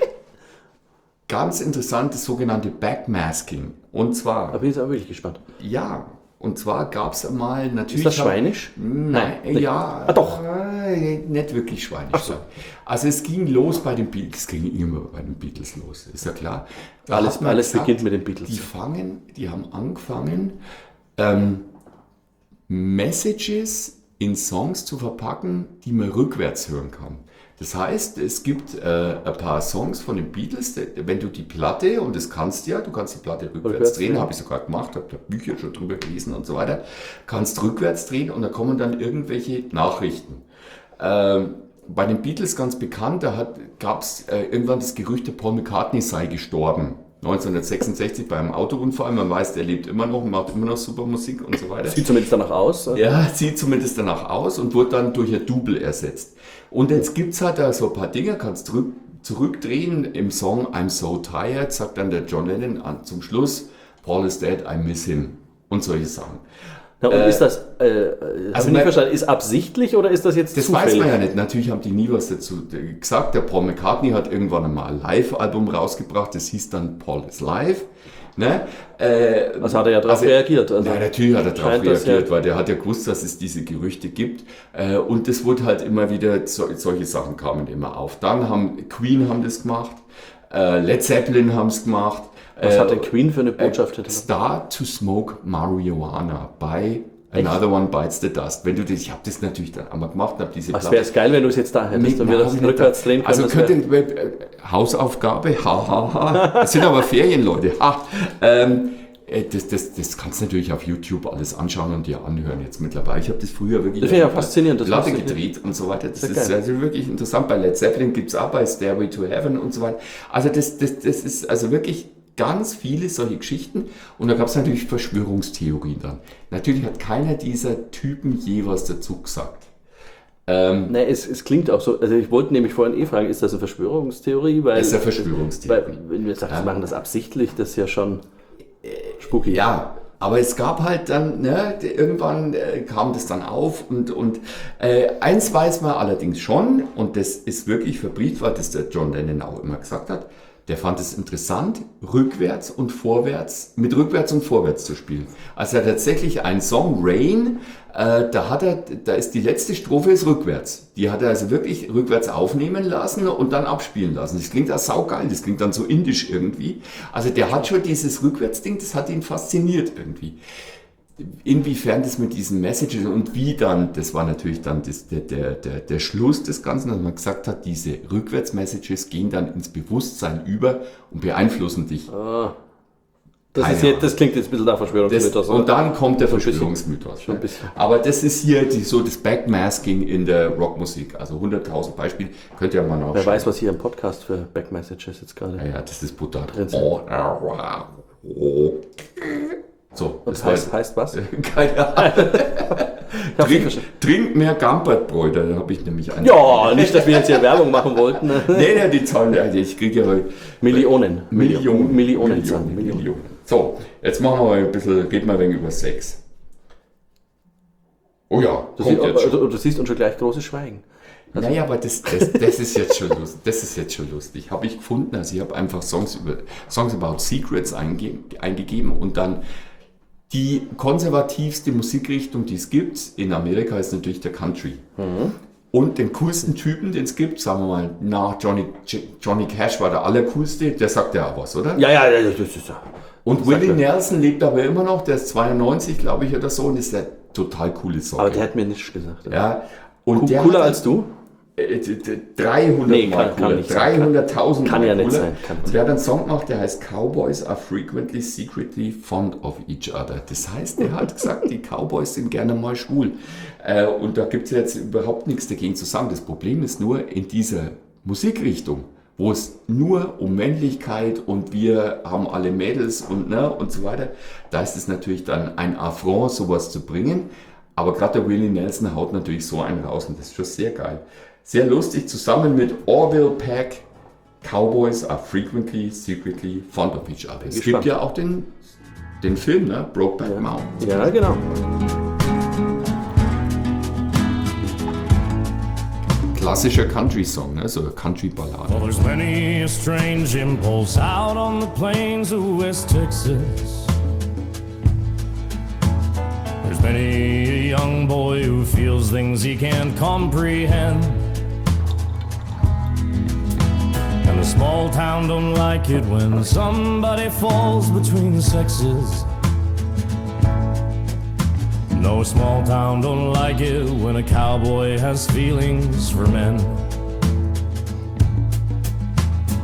Ganz interessant, das sogenannte Backmasking. Und Da zwar, bin ich jetzt aber wirklich gespannt. ja, und zwar gab es einmal natürlich... Ist das schweinisch? Nein, nicht. ja. Ah, doch. Nicht wirklich schweinisch. Ach so. Also es ging los bei den Beatles, es ging immer bei den Beatles los, ist ja klar. Da Alles- hat man alles beginnt mit den Beatles. Die haben angefangen, Messages in Songs zu verpacken, die man rückwärts hören kann. Das heißt, es gibt ein paar Songs von den Beatles, wenn du die Platte, und das kannst du kannst die Platte rückwärts drehen, habe ich sogar gemacht, habe da Bücher schon drüber gelesen und so weiter, kannst rückwärts drehen und da kommen dann irgendwelche Nachrichten. Bei den Beatles ganz bekannt, da gab es irgendwann das Gerücht, der Paul McCartney sei gestorben. 1966 bei einem Autounfall, man weiß, der lebt immer noch, macht immer noch super Musik und so weiter. Sieht zumindest danach aus. Ja, sieht zumindest danach aus und wurde dann durch ein Double ersetzt. Und jetzt gibt's halt da so ein paar Dinge, kannst zurückdrehen im Song I'm So Tired, sagt dann der John Lennon zum Schluss, Paul is dead, I miss him und solche Sachen. Na, und ist das, habe ich nicht verstanden, ist absichtlich oder ist das jetzt das zufällig? weiß man ja nicht. Natürlich haben die nie was dazu gesagt. Der Paul McCartney hat irgendwann einmal ein Live-Album rausgebracht, das hieß dann Paul is Live. Ne? Was hat er ja darauf reagiert? Also, ja, natürlich hat er darauf reagiert, ja, weil der hat ja gewusst, dass es diese Gerüchte gibt. Und es wurde halt immer wieder, solche Sachen kamen immer auf. Dann Queen haben das gemacht, Led Zeppelin haben es gemacht. Was hat denn Queen für eine Botschaft? Start to smoke marijuana by Another One Bites the Dust. Wenn du das, ich habe das natürlich dann einmal gemacht, habe diese Platte. Wäre es geil, wenn du es jetzt da hättest und wir das rückwärts drehen können. Also könnte Hausaufgabe, das sind aber Ferienleute. Das kannst du natürlich auf YouTube alles anschauen und dir anhören jetzt mittlerweile. Ich habe das früher wirklich das ja faszinierend, das Platte gedreht und so weiter. Das ist also wirklich interessant. Bei Led Zeppelin gibt es auch bei Stairway to Heaven und so weiter. Also das ist also wirklich ganz viele solche Geschichten und da gab es natürlich Verschwörungstheorien dann. Natürlich hat keiner dieser Typen je was dazu gesagt. Es klingt auch so, also ich wollte nämlich vorhin fragen, ist das eine Verschwörungstheorie? Das ist eine Verschwörungstheorie. Weil, wenn wir sagen, sie machen das absichtlich, das ist ja schon spooky. Ja, aber es gab halt dann, irgendwann kam das dann auf und eins weiß man allerdings schon und das ist wirklich verbrieft, weil das der John Lennon auch immer gesagt hat. Der fand es interessant, mit rückwärts und vorwärts zu spielen. Also er hat tatsächlich einen Song, Rain, da ist die letzte Strophe ist rückwärts. Die hat er also wirklich rückwärts aufnehmen lassen und dann abspielen lassen. Das klingt auch saugeil, das klingt dann so indisch irgendwie. Also der hat schon dieses Rückwärtsding, das hat ihn fasziniert irgendwie. Inwiefern das mit diesen Messages und wie dann, das war natürlich dann der Schluss des Ganzen, dass man gesagt hat, diese Rückwärts-Messages gehen dann ins Bewusstsein über und beeinflussen dich. Das klingt jetzt ein bisschen nach Verschwörungsmythos. Und dann kommt der Verschwörungsmythos. Schon ein bisschen. Aber das ist hier so das Backmasking in der Rockmusik. Also 100.000 Beispiele, könnt ihr mal nachschauen. Wer weiß, was hier im Podcast für Backmessages jetzt gerade ja, das ist brutal. So, das heißt was? Keine Ahnung. Trink mehr Gampertbräuter, da habe ich nämlich einen. Ja, nicht, dass wir jetzt hier Werbung machen wollten. Nee, die Zahlen, ich kriege ja Millionen. So, jetzt machen wir mal ein bisschen, reden wir ein wenig über Sex. Oh ja, du siehst uns schon gleich großes Schweigen. Also, naja, aber das ist jetzt schon lustig. Das ist jetzt schon lustig. Habe ich gefunden, also ich habe einfach Songs about Secrets eingegeben und dann die konservativste Musikrichtung, die es gibt in Amerika, ist natürlich der Country. Mhm. Und den coolsten Typen, den es gibt, sagen wir mal, nach Johnny Cash war der allercoolste, der sagt ja auch was, oder? Ja, das ist ja. Und Willie Nelson lebt aber immer noch, der ist 92, glaube ich, oder so, und ist der total coole Song. Aber der hat mir nichts gesagt. Ja. Und der cooler als du? 300 Mal cooler. 300.000 Kann ja nicht sein. Und der hat einen Song gemacht, der heißt Cowboys are frequently secretly fond of each other. Das heißt, er hat gesagt, die Cowboys sind gerne mal schwul. Und da gibt es jetzt überhaupt nichts dagegen zu sagen. Das Problem ist nur, in dieser Musikrichtung, wo es nur um Männlichkeit und wir haben alle Mädels und so weiter, da ist es natürlich dann ein Affront, sowas zu bringen. Aber gerade der Willie Nelson haut natürlich so einen raus und das ist schon sehr geil. Sehr lustig, zusammen mit Orville Peck, Cowboys are frequently, secretly fond of each other. Es gibt ja auch den Film, Brokeback Mountain. Ja, genau. Klassischer Country-Song, so eine Country-Ballade. Well, there's many a strange impulse out on the plains of West Texas. There's many a young boy who feels things he can't comprehend. And the small town don't like it when somebody falls between the sexes. No small town don't like it when a cowboy has feelings for men.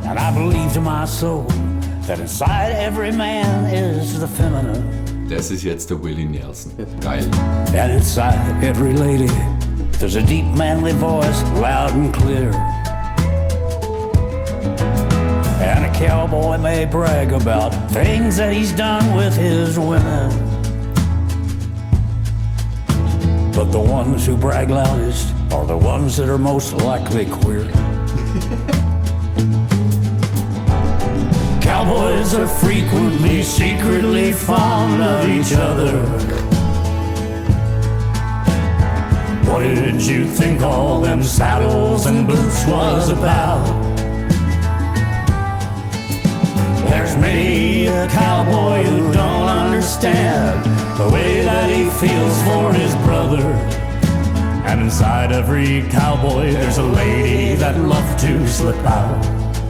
And I believe to my soul that inside every man is the feminine. Das ist jetzt der Willie Nelson. Geil. And inside every lady, there's a deep manly voice, loud and clear. And a cowboy may brag about things that he's done with his women. But the ones who brag loudest are the ones that are most likely queer. Cowboys are frequently secretly fond of each other. What did you think all them saddles and boots was about? There's many a cowboy who don't understand the way that he feels for his brother. And inside every cowboy there's a lady that loves to slip out.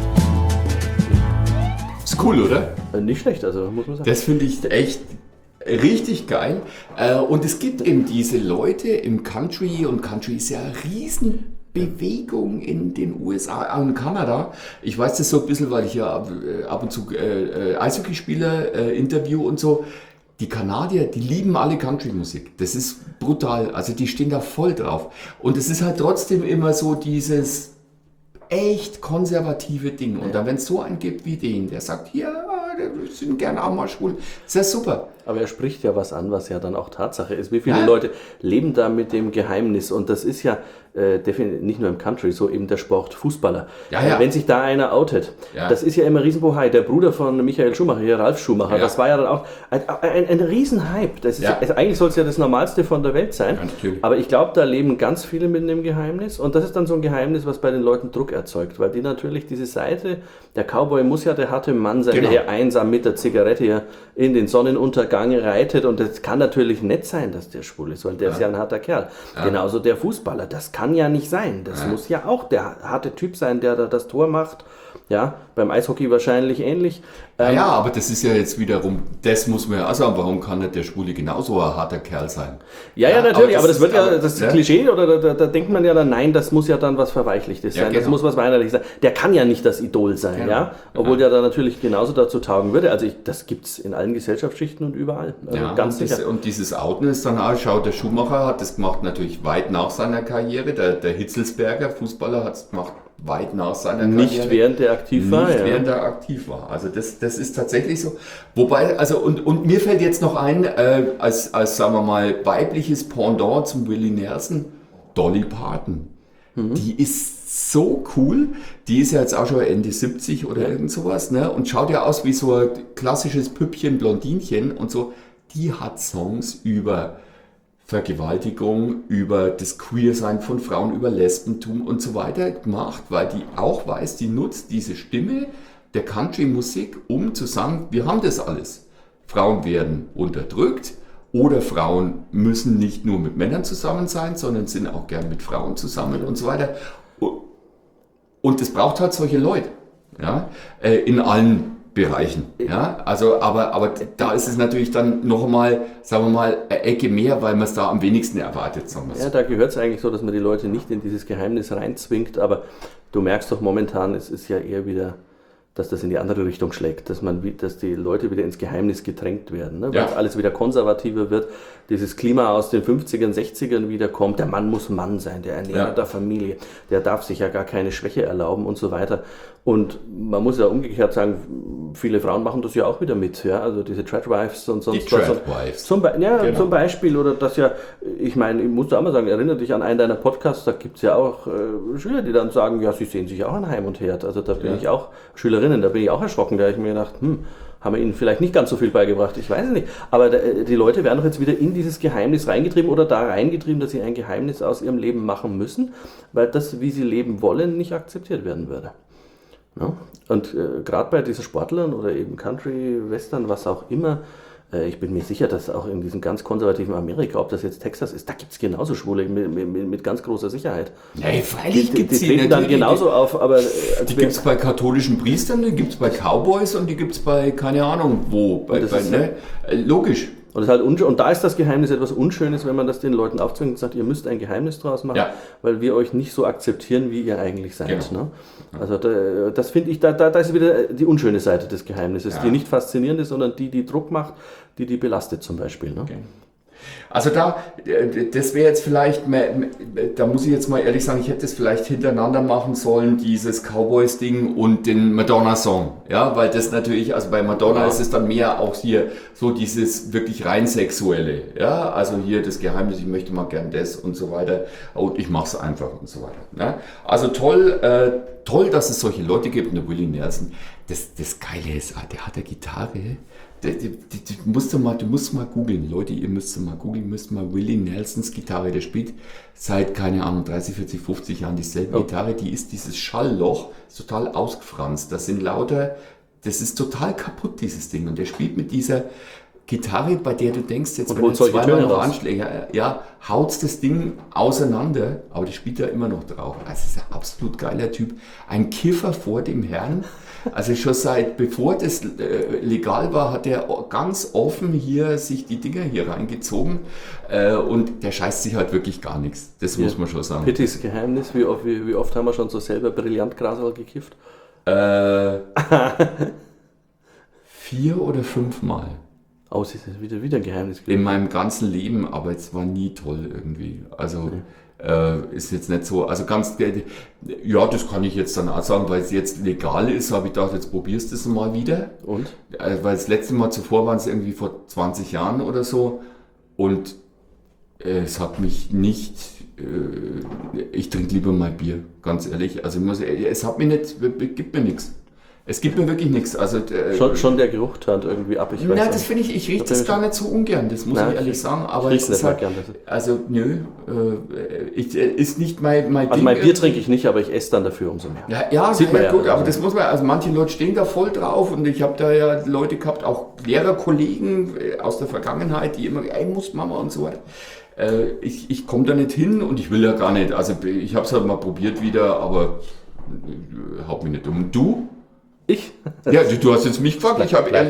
Ist cool, oder? Nicht schlecht, also muss man sagen. Das finde ich echt richtig geil. Und es gibt eben diese Leute im Country, und Country ist ja eine Riesenbewegung in den USA und Kanada. Ich weiß das so ein bisschen, weil ich ja ab und zu Eishockeyspieler interview und so. Die Kanadier, die lieben alle Country-Musik. Das ist brutal. Also die stehen da voll drauf. Und es ist halt trotzdem immer so dieses echt konservative Ding. Und dann, wenn es so einen gibt wie den, der sagt, hier, wir sind gerne auch mal schwul, ist das super. Aber er spricht ja was an, was ja dann auch Tatsache ist. Wie viele Leute leben da mit dem Geheimnis? Und das ist ja definitiv nicht nur im Country, so eben der Sport Fußballer. Wenn sich da einer outet, das ist ja immer Riesenbohai. Der Bruder von Michael Schumacher, hier Ralf Schumacher, das war ja dann auch ein Riesenhype. Das ist eigentlich soll es ja das Normalste von der Welt sein. Aber ich glaube, da leben ganz viele mit dem Geheimnis. Und das ist dann so ein Geheimnis, was bei den Leuten Druck erzeugt. Weil die natürlich diese Seite, der Cowboy muss ja der harte Mann sein, der hier einsam mit der Zigarette hier in den Sonnenuntergang reitet. Und das kann natürlich nicht sein, dass der schwul ist, weil der ist ja ein harter Kerl. Genauso der Fußballer, das kann ja nicht sein. Das muss ja auch der harte Typ sein, der da das Tor macht. Ja, beim Eishockey wahrscheinlich ähnlich. Ja, aber das ist ja jetzt wiederum, das muss man ja auch sagen, warum kann nicht der Schwule genauso ein harter Kerl sein? Ja, natürlich, aber das wird ja, das Klischee, oder da denkt man ja dann, nein, das muss ja dann was Verweichlichtes sein, das muss was Weinerliches sein. Der kann ja nicht das Idol sein, obwohl der da natürlich genauso dazu taugen würde. Also das gibt es in allen Gesellschaftsschichten und überall. Also ganz sicher. Und dieses Outen ist dann auch, schau, der Schumacher hat das gemacht natürlich weit nach seiner Karriere, der Hitzelsberger, Fußballer, hat es gemacht weit nach seiner Karriere. Nicht während er aktiv war. Während er aktiv war. Also das ist tatsächlich so. Wobei, also und mir fällt jetzt noch ein, als sagen wir mal, weibliches Pendant zum Willie Nelson, Dolly Parton. Die ist so cool. Die ist ja jetzt auch schon Ende 70 oder irgend sowas, ne? Und schaut ja aus wie so ein klassisches Püppchen, Blondinchen und so. Die hat Songs über Vergewaltigung, über das Queersein von Frauen, über Lesbentum und so weiter gemacht, weil die auch weiß, die nutzt diese Stimme der Country-Musik, um zu sagen, wir haben das alles. Frauen werden unterdrückt oder Frauen müssen nicht nur mit Männern zusammen sein, sondern sind auch gern mit Frauen zusammen und so weiter. Und es braucht halt solche Leute, ja, in allen Bereichen, ja, also aber da ist es natürlich dann noch einmal, sagen wir mal, eine Ecke mehr, weil man es da am wenigsten erwartet, sagen wir so. Ja, da gehört es eigentlich so, dass man die Leute nicht in dieses Geheimnis reinzwingt, aber du merkst doch momentan, es ist ja eher wieder, dass das in die andere Richtung schlägt, dass die Leute wieder ins Geheimnis gedrängt werden, ne? Weil alles wieder konservativer wird, dieses Klima aus den 50ern, 60ern wieder kommt, der Mann muss Mann sein, der Ernährer der Familie, der darf sich ja gar keine Schwäche erlauben und so weiter. Und man muss ja umgekehrt sagen, viele Frauen machen das ja auch wieder mit, ja, also diese Tradwives und sonst was. Zum Beispiel, oder das ja, ich meine, ich muss da auch mal sagen, erinnere dich an einen deiner Podcasts, da gibt es ja auch Schüler, die dann sagen, ja, sie sehen sich auch an Heim und Herd, also da bin ich auch, Schülerinnen, da bin ich auch erschrocken, da habe ich mir gedacht, haben wir ihnen vielleicht nicht ganz so viel beigebracht, ich weiß es nicht. Aber die Leute werden doch jetzt wieder in dieses Geheimnis reingetrieben oder da reingetrieben, dass sie ein Geheimnis aus ihrem Leben machen müssen, weil das, wie sie leben wollen, nicht akzeptiert werden würde. Ja? Und gerade bei diesen Sportlern oder eben Country, Western, was auch immer, ich bin mir sicher, dass auch in diesem ganz konservativen Amerika, ob das jetzt Texas ist, da gibt es genauso Schwule mit ganz großer Sicherheit. Nee, freilich gibt es die treten dann genauso auf, aber... Die gibt es bei katholischen Priestern, die gibt es bei Cowboys und die gibt es bei, keine Ahnung wo. Logisch. Und, das ist halt und da ist das Geheimnis etwas Unschönes, wenn man das den Leuten aufzwingt und sagt, ihr müsst ein Geheimnis draus machen, weil wir euch nicht so akzeptieren, wie ihr eigentlich seid. Genau. Ne? Also das finde ich, da ist wieder die unschöne Seite des Geheimnisses, die nicht faszinierend ist, sondern die Druck macht, die belastet zum Beispiel. Ne? Okay. Also das wäre jetzt vielleicht, da muss ich jetzt mal ehrlich sagen, ich hätte es vielleicht hintereinander machen sollen, dieses Cowboys-Ding und den Madonna-Song. Ja, weil das natürlich, also bei Madonna ist es dann mehr auch hier so dieses wirklich rein sexuelle. Ja, also hier das Geheimnis, ich möchte mal gern das und so weiter und ich mache es einfach und so weiter. Ne? Also toll, dass es solche Leute gibt und der Willie Nelson. Das Geile ist, der hat eine Gitarre. Du musst mal googeln, Leute, ihr müsst mal Willie Nelsons Gitarre, der spielt seit, keine Ahnung, 30, 40, 50 Jahren dieselbe Gitarre, die ist dieses Schallloch, ist total ausgefranst, das ist total kaputt, dieses Ding, und der spielt mit dieser Gitarre, bei der du denkst, jetzt wenn er zweimal noch anschlägt, haut's das Ding auseinander, aber der spielt da immer noch drauf. Also ist ein absolut geiler Typ, ein Kiffer vor dem Herrn. Also schon bevor das legal war, hat er ganz offen hier sich die Dinger hier reingezogen und der scheißt sich halt wirklich gar nichts. Das muss man schon sagen. Pittys Geheimnis, wie oft haben wir schon so selber Brillantgrasal gekifft? 4 oder 5 Mal. Oh, es ist wieder ein Geheimnis. In meinem ganzen Leben, aber es war nie toll irgendwie. Also ist jetzt nicht so, also ganz, ja, das kann ich jetzt dann auch sagen, weil es jetzt legal ist, habe ich gedacht, jetzt probierst du es mal wieder. Und? Weil das letzte Mal zuvor waren es irgendwie vor 20 Jahren oder so und es hat mich nicht, ich trinke lieber mal Bier, ganz ehrlich. Also es hat mir nicht, gibt mir nichts. Es gibt mir wirklich nichts. Also, schon der Geruch tat irgendwie ab. Nein, das finde ich rieche das gar nicht so ungern, das muss ich ehrlich sagen. Aber es ist halt, also nö, ist nicht mein Ding. Also mein Bier trinke ich nicht, aber ich esse dann dafür umso mehr. Ja, sieht man ja gut, aber das muss man, also manche Leute stehen da voll drauf und ich habe da ja Leute gehabt, auch Lehrerkollegen aus der Vergangenheit, die immer, ey, muss Mama und so weiter. Ich komme da nicht hin und ich will ja gar nicht. Also ich habe es halt mal probiert wieder, aber haut mich nicht um. Du? Ich? Ja, du hast jetzt mich gefragt, ich habe ehrlich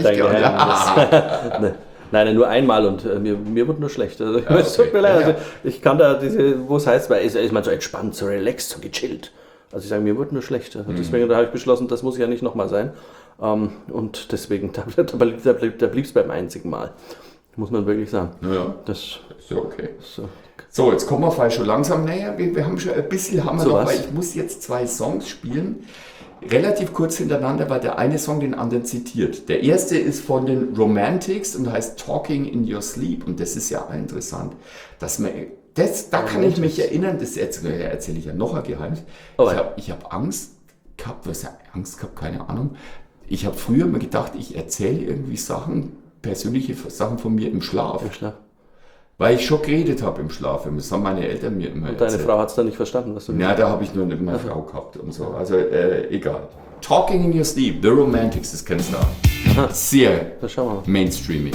gern. Nein, nur einmal und mir wird nur schlecht. Also, es tut mir leid. Also, ich kann da wo es heißt, weil ist man so entspannt, so relaxed, so gechillt. Also ich sage, mir wird nur schlecht. Deswegen habe ich beschlossen, das muss ja nicht nochmal sein. Und deswegen, da blieb es beim einzigen Mal. Muss man wirklich sagen. Ja, das ist ja okay. So, jetzt kommen wir vielleicht schon langsam näher. Wir haben schon ein bisschen, weil ich muss jetzt 2 Songs spielen. Relativ kurz hintereinander, weil der eine Song den anderen zitiert. Der erste ist von den Romantics und heißt Talking in Your Sleep. Und das ist ja interessant. Da kann ich mich erinnern, das erzähle ich ja noch ein Geheimnis. Ich hab Angst gehabt, keine Ahnung. Ich habe früher mal gedacht, ich erzähle irgendwie persönliche Sachen von mir im Schlaf. Weil ich schon geredet habe im Schlaf. Das haben meine Eltern mir immer erzählt. Deine Frau hat es dann nicht verstanden, was du gesagt hast? Ja, da habe ich nur meine Frau gehabt und so. Also egal. Talking in Your Sleep, The Romantics, das kennst du auch. Sehr mainstreamig.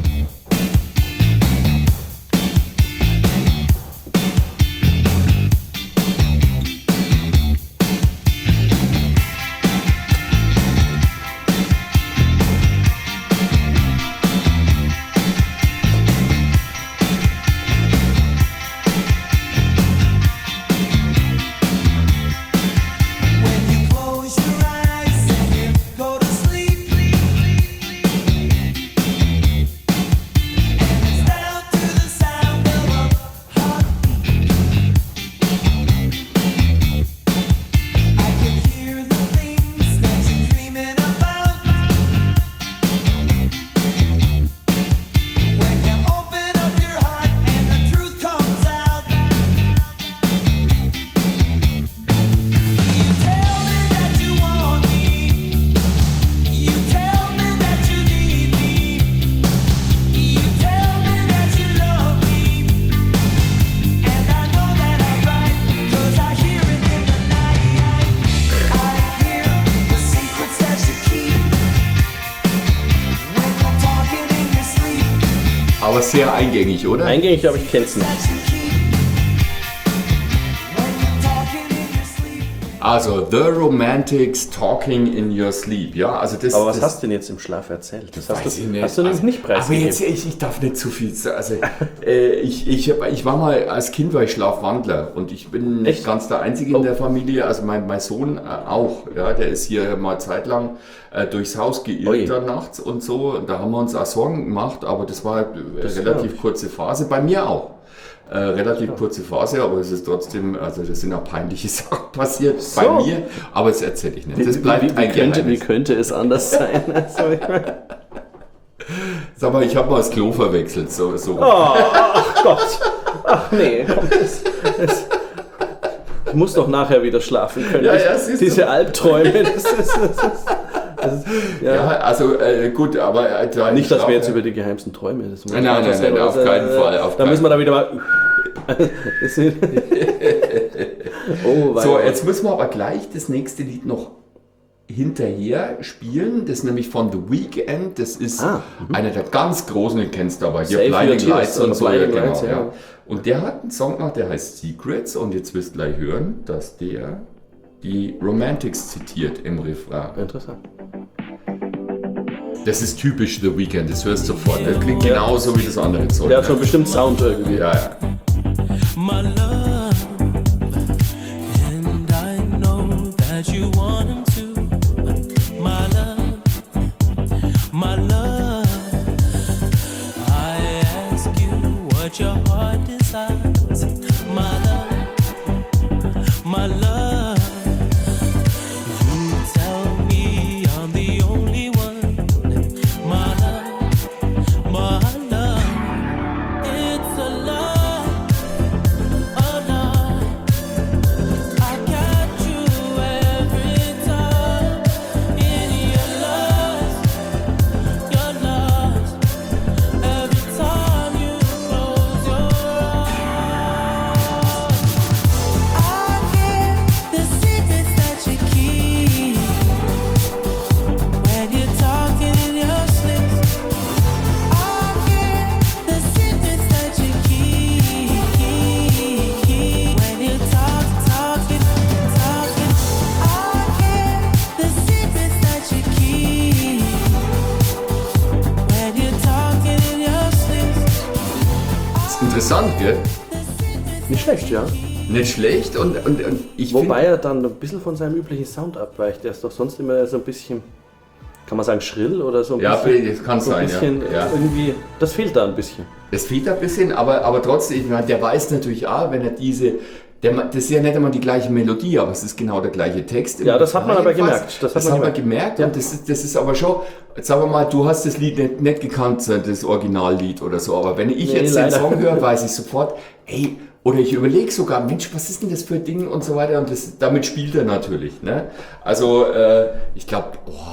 Aber sehr eingängig, oder? Eingängig, aber ich kenne es nicht. Also, The Romantics Talking in Your Sleep. Ja, also das, Aber was das, hast du denn jetzt im Schlaf erzählt? Das weiß ich nicht. Hast du nämlich nicht preisgegeben. Aber jetzt, ich darf nicht zu viel sagen. Also, ich war mal, als Kind war ich Schlafwandler und ich bin nicht ganz der Einzige in der Familie. Also mein Sohn auch. Ja, der ist hier mal zeitlang durchs Haus geirrt dann nachts und so. Und da haben wir uns auch Sorgen gemacht, aber das war eine relativ kurze Phase. Bei mir auch. Relativ kurze Phase, aber es ist trotzdem, also das sind auch peinliche Sachen passiert bei mir, aber das erzähle ich nicht. Das bleibt ein Geheimnis. Wie könnte es anders sein? Also, Sag mal, ich habe mal das Klo verwechselt. So. ach Gott. Ach nee, komm, ich muss doch nachher wieder schlafen können. Diese Albträume, das ist ja, also gut, aber nicht, dass wir jetzt über die geheimsten Träume. Das nein, auf keinen Fall. Da müssen wir da wieder mal. So, jetzt müssen wir aber gleich das nächste Lied noch hinterher spielen. Das ist nämlich von The Weeknd. Das ist einer der ganz großen, den kennst du aber hier, Blinding Lights und so. Genau, ja. Und der hat einen Song noch, der heißt Secrets. Und jetzt wirst du gleich hören, dass der die Romantics zitiert im Refrain. Interessant. Das ist typisch The Weeknd, das hörst du sofort. Das klingt genauso wie das andere Zeug. Der hat schon bestimmt Sound irgendwie. Ja. My love, and I know that you want him to. My love, I ask you what your heart desires. My love, you tell me I'm the only one. My love, it's a love. I got you every time in your love, every time you close your eyes. I hear the secrets that you keep when you're talking in your sleep. I hear the secrets that you keep when you're talking. I hear the secrets that you keep when you're talking in your sleep. Das ist interessant, gell? Nicht schlecht, ja. Nicht schlecht und ich Wobei er dann ein bisschen von seinem üblichen Sound abweicht. Der ist doch sonst immer so ein bisschen, kann man sagen, schrill oder so ein bisschen. Ja, das kann sein, ja. Irgendwie, das fehlt da ein bisschen. Es fehlt ein bisschen, aber trotzdem, ich meine, der weiß natürlich auch, wenn er das ist ja nicht immer die gleiche Melodie, aber es ist genau der gleiche Text. Ja, das hat man aber gemerkt. Das hat man gemerkt und das ist aber schon, sagen wir mal, du hast das Lied nicht gekannt, das Originallied oder so, aber wenn ich jetzt den Song höre, weiß ich sofort, hey, oder ich überlege sogar, Mensch, was ist denn das für ein Ding und so weiter und damit spielt er natürlich. Ne? Also ich glaube,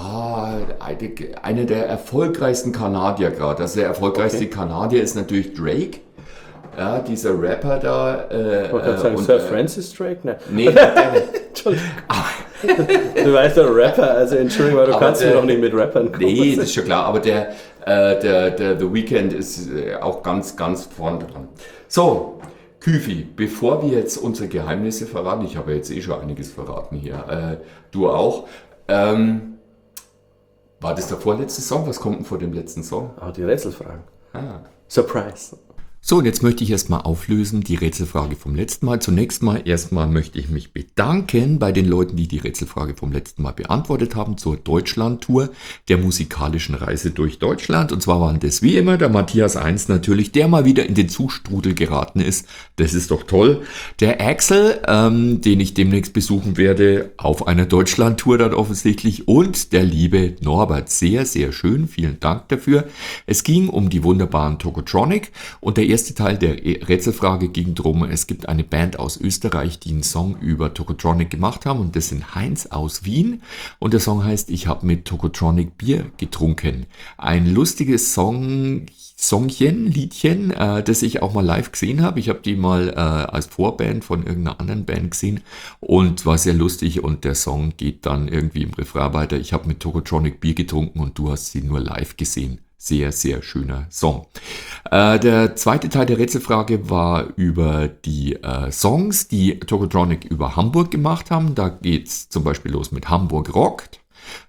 einer der erfolgreichsten Kanadier gerade, also der erfolgreichste Kanadier ist natürlich Drake. Ja, dieser Rapper da. Ich wollte gerade sagen, Sir Francis Drake? Ne. Nee, Entschuldigung. Du weißt doch, Rapper, also Entschuldigung, aber du kannst mir doch nicht mit Rappern kommen. Nee, das ist schon klar, aber der The Weeknd ist auch ganz, ganz vorn dran. So, Küfi, bevor wir jetzt unsere Geheimnisse verraten, ich habe jetzt schon einiges verraten hier, du auch, war das der vorletzte Song? Was kommt denn vor dem letzten Song? Die Rätselfragen. Surprise. So, und jetzt möchte ich erstmal auflösen die Rätselfrage vom letzten Mal. Zunächst mal, erstmal möchte ich mich bedanken bei den Leuten, die die Rätselfrage vom letzten Mal beantwortet haben zur Deutschland-Tour der musikalischen Reise durch Deutschland. Und zwar waren das wie immer der Matthias 1 natürlich, der mal wieder in den Zugstrudel geraten ist. Das ist doch toll. Der Axel, den ich demnächst besuchen werde, auf einer Deutschland-Tour dann offensichtlich. Und der liebe Norbert. Sehr, sehr schön. Vielen Dank dafür. Es ging um die wunderbaren Tokotronic und der erste Teil der Rätselfrage ging drum, es gibt eine Band aus Österreich, die einen Song über Tokotronic gemacht haben und das sind Heinz aus Wien und der Song heißt Ich habe mit Tokotronic Bier getrunken. Ein lustiges Liedchen, das ich auch mal live gesehen habe. Ich habe die mal als Vorband von irgendeiner anderen Band gesehen und war sehr lustig und der Song geht dann irgendwie im Refrain weiter. Ich habe mit Tokotronic Bier getrunken und du hast sie nur live gesehen. Sehr, sehr schöner Song. Der zweite Teil der Rätselfrage war über die Songs, die Tokotronic über Hamburg gemacht haben. Da geht's zum Beispiel los mit Hamburg rockt.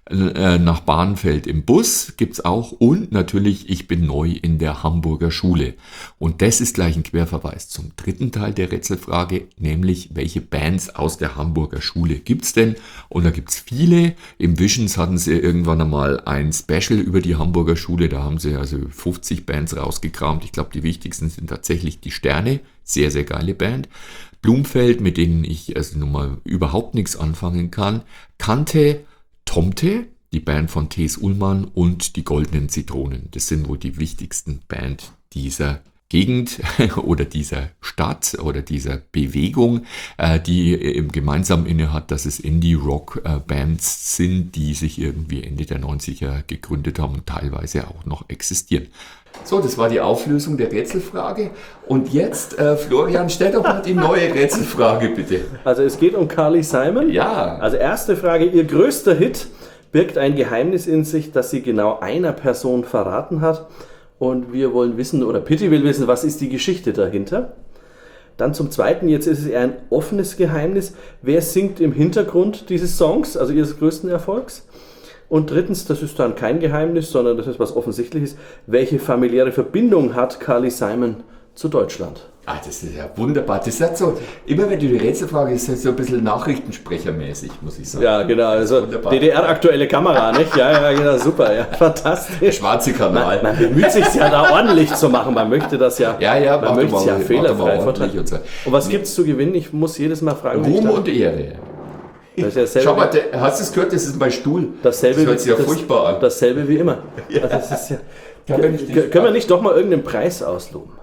Nach Bahnfeld im Bus gibt's auch und natürlich Ich bin neu in der Hamburger Schule. Und das ist gleich ein Querverweis zum dritten Teil der Rätselfrage, nämlich welche Bands aus der Hamburger Schule gibt's denn? Und da gibt's viele. Im Visions hatten sie irgendwann einmal ein Special über die Hamburger Schule. Da haben sie also 50 Bands rausgekramt. Ich glaube, die wichtigsten sind tatsächlich die Sterne. Sehr, sehr geile Band. Blumfeld, mit denen ich also nun mal überhaupt nichts anfangen kann. Kante, Tomte, die Band von T.S. Ullmann und die Goldenen Zitronen. Das sind wohl die wichtigsten Band dieser Gegend oder dieser Stadt oder dieser Bewegung, die eben gemeinsam inne hat, dass es Indie-Rock-Bands sind, die sich irgendwie Ende der 90er gegründet haben und teilweise auch noch existieren. So, das war die Auflösung der Rätselfrage. Und jetzt, Florian, stell doch mal die neue Rätselfrage, bitte. Also es geht um Carly Simon. Ja. Also erste Frage, ihr größter Hit birgt ein Geheimnis in sich, das sie genau einer Person verraten hat. Und wir wollen wissen, oder Pitti will wissen, was ist die Geschichte dahinter? Dann zum Zweiten, jetzt ist es eher ein offenes Geheimnis. Wer singt im Hintergrund dieses Songs, also ihres größten Erfolgs? Und drittens, das ist dann kein Geheimnis, sondern das ist was Offensichtliches. Welche familiäre Verbindung hat Carly Simon zu Deutschland? Ah, das ist ja wunderbar. Das ist so, immer wenn du die Rätselfrage ist, so ein bisschen nachrichtensprechermäßig, muss ich sagen. Ja, genau. Also DDR-aktuelle Kamera, nicht? Ja, genau, super. Ja, fantastisch. Schwarze Kanal. Man bemüht sich ja da ordentlich zu machen. Man möchte das ja. Man möchte es ja fehlerfrei verteilen. Und was gibt's zu gewinnen? Ich muss jedes Mal fragen. Ruhm und Ehre. Das ist ja schau mal, hast du es gehört? Das ist mein Stuhl. Dasselbe, das hört sich ja furchtbar an. Dasselbe wie immer. Ja. Also das ist ja, können wir nicht doch mal irgendeinen Preis ausloben?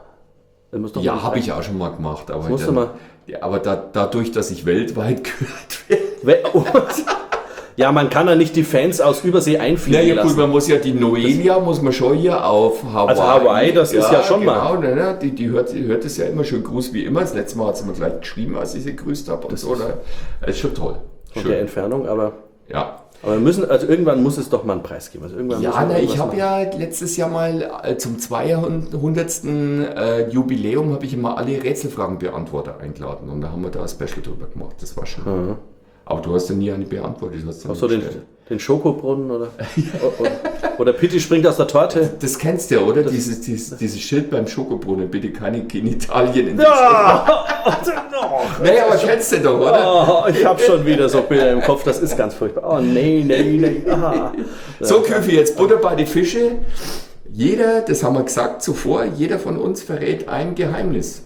Ja, habe ich auch schon mal gemacht. Aber dadurch, dass ich weltweit gehört werde. Ja, man kann ja nicht die Fans aus Übersee einfliegen lassen. Gut, man muss ja die Noelia, muss man schon hier auf Hawaii. Also Hawaii, das ist ja schon genau, mal. Ne, die hört es ja immer schön Gruß wie immer. Das letzte Mal hat sie mir gleich geschrieben, als ich sie grüßt habe. Das ist schon toll. Von der Entfernung, aber... Ja. Aber irgendwann muss es doch mal einen Preis geben. Also ich habe ja letztes Jahr mal zum 200. Jubiläum habe ich immer alle Rätselfragenbeantworter eingeladen und da haben wir da ein Special drüber gemacht. Das war schon. Mhm. Aber du hast ja nie eine beantwortet. Achso, den Schokobrunnen oder Pitti springt aus der Torte. Das kennst du ja, oder? Dieses Schild beim Schokobrunnen, bitte keine Genitalien in den Nee, aber kennst du doch, oder? Oh, ich habe schon wieder so Bilder im Kopf, das ist ganz furchtbar. Oh, nee. Aha. So, Küffi, jetzt Butter bei die Fische. Jeder, das haben wir gesagt zuvor, jeder von uns verrät ein Geheimnis.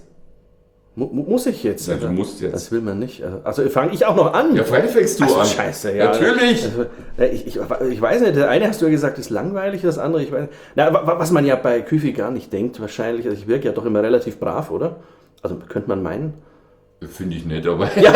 Muss ich jetzt? Ja, du musst jetzt. Das will man nicht. Also fange ich auch noch an. Ja, freilich fängst du an. Scheiße, ja. Natürlich. Also, ich weiß nicht, der eine hast du ja gesagt, ist langweilig, das andere, ich weiß nicht. Na, was man ja bei Küffi gar nicht denkt, wahrscheinlich, also ich wirke ja doch immer relativ brav, oder? Also könnte man meinen. Finde ich nicht, aber... Ja.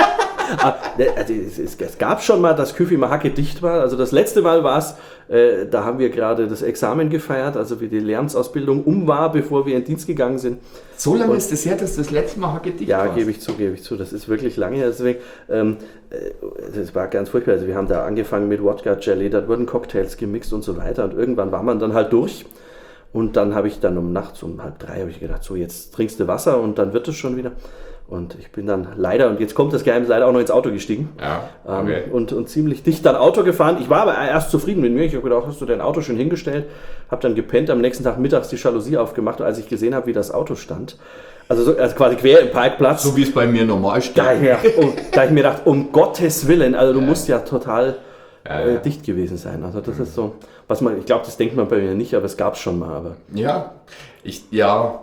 Also, es gab schon mal, dass Küffi mal hackedicht war. Also das letzte Mal war es, da haben wir gerade das Examen gefeiert, also wie die Lehramtsausbildung war, bevor wir in den Dienst gegangen sind. So lange ist es her, dass das letzte Mal hackedicht war? Ja, gebe ich zu. Das ist wirklich lange her. Deswegen, das war ganz furchtbar. Also wir haben da angefangen mit Wodka Jelly, da wurden Cocktails gemixt und so weiter. Und irgendwann war man dann halt durch. Und dann habe ich dann nachts um 2:30 habe ich gedacht, so jetzt trinkst du Wasser und dann wird es schon wieder. Und ich bin dann leider, und jetzt kommt das Geheimnis, leider auch noch ins Auto gestiegen. Ja, okay. Und ziemlich dicht dann Auto gefahren. Ich war aber erst zufrieden mit mir. Ich habe gedacht, hast du dein Auto schön hingestellt? Habe dann gepennt, am nächsten Tag mittags die Jalousie aufgemacht, als ich gesehen habe, wie das Auto stand. Also quasi quer im Parkplatz. So wie es bei mir normal steht. Da ich mir gedacht, um Gottes Willen, also du musst ja total dicht gewesen sein. Also das ist so, ich glaube, das denkt man bei mir nicht, aber es gab es schon mal. Aber. Ja,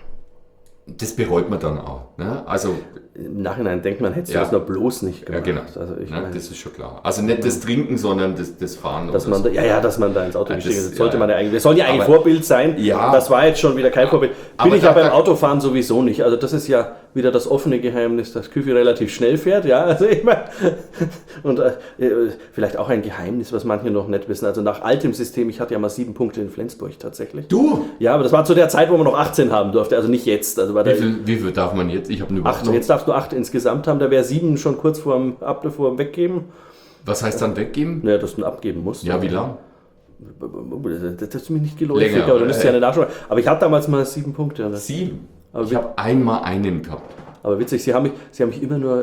das bereut man dann auch. Ne? Also, im Nachhinein denkt man, hätte das noch bloß nicht gemacht. Ja, genau. Also das ist schon klar. Also nicht das Trinken, sondern das Fahren. Dass man da ins Auto gestiegen ist. Wir sollen ja eigentlich Vorbild sein. Ja, das war jetzt schon wieder kein Vorbild. Bin ich aber beim Autofahren sowieso nicht. Also das ist ja wieder das offene Geheimnis, dass Küffi relativ schnell fährt. Ja, also ich meine, und vielleicht auch ein Geheimnis, was manche noch nicht wissen. Also nach altem System, ich hatte ja mal 7 Punkte in Flensburg tatsächlich. Du? Ja, aber das war zu der Zeit, wo man noch 18 haben durfte. Also nicht jetzt. Also wie viel darf man jetzt? Ich habe eine 8. Jetzt darfst du 8 insgesamt haben. Da wäre 7 schon kurz vor dem Weggeben. Was heißt dann weggeben? Naja, dass du abgeben musst. Ja, wie lang? Das ist mir nicht geläufig, Länger, aber du müsst ja nicht nachschauen. Aber ich hatte damals mal 7 Punkte. 7? Aber Ich habe einmal einen gehabt. Aber witzig, sie haben mich immer nur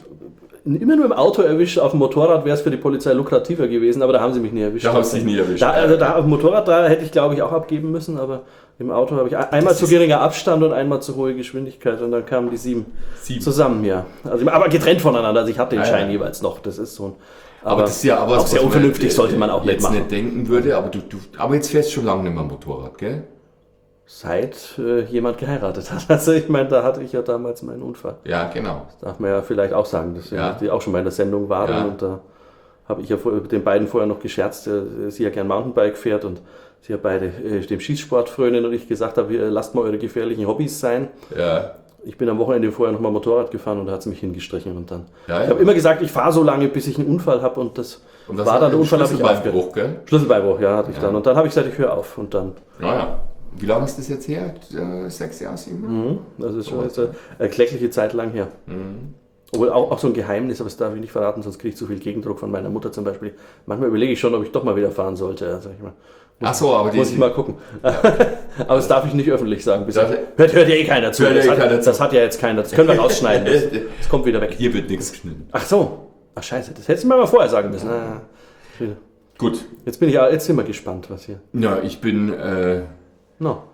im Auto erwischt. Auf dem Motorrad wäre es für die Polizei lukrativer gewesen, aber da haben sie mich nie erwischt. Da haben sie dich nie erwischt. Da auf dem Motorrad, da hätte ich glaube ich auch abgeben müssen, aber im Auto habe ich einmal zu geringer Abstand und einmal zu hohe Geschwindigkeit und dann kamen die 7 zusammen, ja. Also, aber getrennt voneinander, also ich hatte den Schein jeweils noch, das ist so ein... Aber das ist ja aber auch sehr unvernünftig, sollte man auch nicht machen. Jetzt nicht denken würde, aber jetzt fährst du schon lange nicht mehr Motorrad, gell? Seit jemand geheiratet hat. Also ich meine, da hatte ich ja damals meinen Unfall. Ja, genau. Das darf man ja vielleicht auch sagen, dass die auch schon mal in der Sendung waren. Ja. Und da habe ich ja mit den beiden vorher noch gescherzt, sie ja gern Mountainbike fährt und sie ja beide dem Schießsport frönen und ich gesagt habe, lasst mal eure gefährlichen Hobbys sein. Ja. Ich bin am Wochenende vorher noch mal Motorrad gefahren und da hat sie mich hingestrichen und dann. Ja. Ich habe immer gesagt, ich fahre so lange, bis ich einen Unfall habe und das war dann der Unfall, habe ich aufgehört. Schlüsselbeinbruch, gell? Schlüsselbeinbruch, ja, hatte ich dann. Und dann habe ich gesagt, ich höre auf und dann. Naja. Wie lange ist das jetzt her? 6 Jahre, 7? Das ist schon jetzt eine klägliche Zeit lang her. Obwohl auch so ein Geheimnis, aber das darf ich nicht verraten, sonst kriege ich zu viel Gegendruck von meiner Mutter zum Beispiel. Manchmal überlege ich schon, ob ich doch mal wieder fahren sollte. Also muss ich mal gucken. Ja. Aber das darf ich nicht öffentlich sagen. Hört ja eh keiner zu. Das hat ja jetzt keiner. Das können wir rausschneiden. Das kommt wieder weg. Hier wird nichts geschnitten. Ach so. Ach scheiße, das hättest du mir mal vorher sagen müssen. Gut. Jetzt sind wir gespannt, was hier. Ja, ich bin No.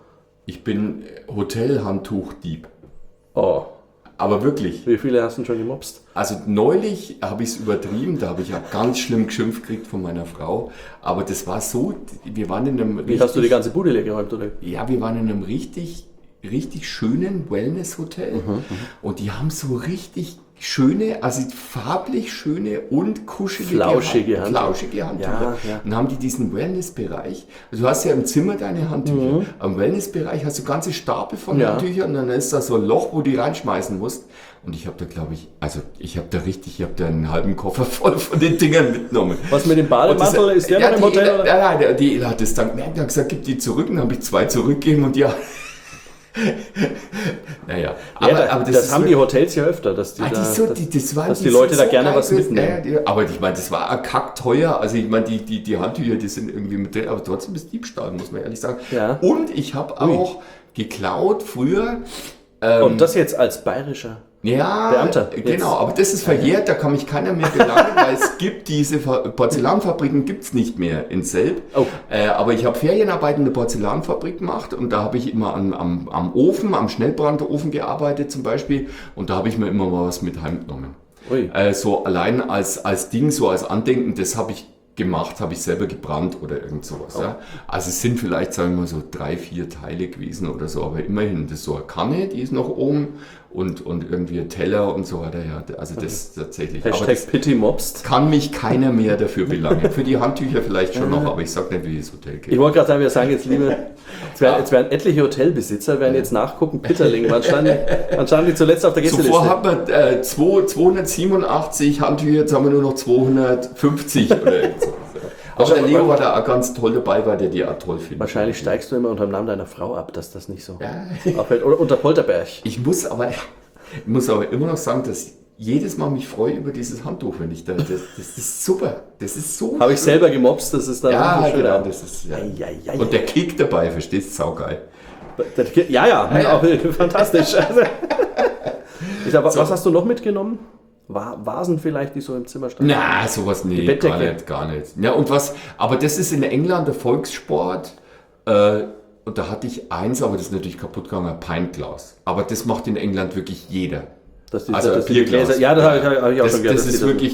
Hotelhandtuchdieb. Oh. Aber wirklich. Wie viele hast du schon gemobst? Also neulich habe ich es übertrieben, da habe ich ja ganz schlimm geschimpft gekriegt von meiner Frau. Aber das war so, wir waren in einem Wie hast du die ganze Bude leer geräumt, oder? Ja, wir waren in einem richtig schönen Wellness-Hotel. Und die haben so richtig schöne, also farblich schöne und kuschelige, flauschige Handtücher. Ja. Und haben die diesen Wellness-Bereich. Also du hast ja im Zimmer deine Handtücher. Am Wellness-Bereich hast du ganze Stapel von Handtüchern und dann ist da so ein Loch, wo du die reinschmeißen musst. Und ich habe da, glaube ich, ich habe da einen halben Koffer voll von den Dingern mitgenommen. Was mit dem Bademantel? Ist der noch im Hotel? Oder? Ja, die hat das dann gemerkt und hat gesagt, gib die zurück. Und dann habe ich 2 zurückgegeben und naja, aber das haben die Hotels ja öfter, dass die Leute da gerne was mitnehmen. Aber ich meine, das war kackteuer. Also ich meine, die Handtücher, die sind irgendwie mit drin, aber trotzdem ist Diebstahl, muss man ehrlich sagen. Ja. Und ich habe auch geklaut früher. Und das jetzt als bayerischer Beamter. Genau, aber das ist verjährt, da kann mich keiner mehr belangen, weil es gibt diese Porzellanfabriken gibt's nicht mehr in Selb. Oh. Aber ich habe Ferienarbeit in der Porzellanfabrik gemacht und da habe ich immer am Ofen, am Schnellbrandofen gearbeitet zum Beispiel und da habe ich mir immer mal was mit heimgenommen. So allein als Ding, so als Andenken, das habe ich gemacht, habe ich selber gebrannt oder irgend sowas. Ja. Also es sind vielleicht, sagen wir mal, so 3-4 Teile gewesen oder so, aber immerhin, das ist so eine Kanne, die ist noch oben und irgendwie ein Teller und so weiter. Ja. Also das tatsächlich. Pity mobst. Kann mich keiner mehr dafür belangen. Für die Handtücher vielleicht schon noch, aber ich sage nicht, wie das Hotel geht. Ich wollte gerade sagen, wir sagen jetzt lieber, jetzt werden etliche Hotelbesitzer werden jetzt nachgucken, Pitterling, wann standen die zuletzt auf der Gästeliste? Zuvor haben wir 287 Handtücher, jetzt haben wir nur noch 250 oder so. Aber der Leo war da auch ganz toll dabei, weil der die auch toll findet. Wahrscheinlich steigst du immer unter dem Namen deiner Frau ab, dass das nicht so auffällt. Oder unter Polterberg. Ich muss aber immer noch sagen, dass jedes Mal mich freue über dieses Handtuch, wenn ich da. Das ist super. Das ist so. Habe ich selber gemobst, das ist dann schön. Genau, das ist. Ja. Und der Kick dabei, verstehst du, saugeil. Ja. Auch fantastisch. Was hast du noch mitgenommen? Vasen vielleicht, die so im Zimmer standen? Na, sowas nee, gar nicht. Ja, aber das ist in England der Volkssport. Und da hatte ich eins, aber das ist natürlich kaputt gegangen, ein Pintglas. Aber das macht in England wirklich jeder. Das Bierglas. Ja, das habe ich auch schon gehört. Das ist wirklich,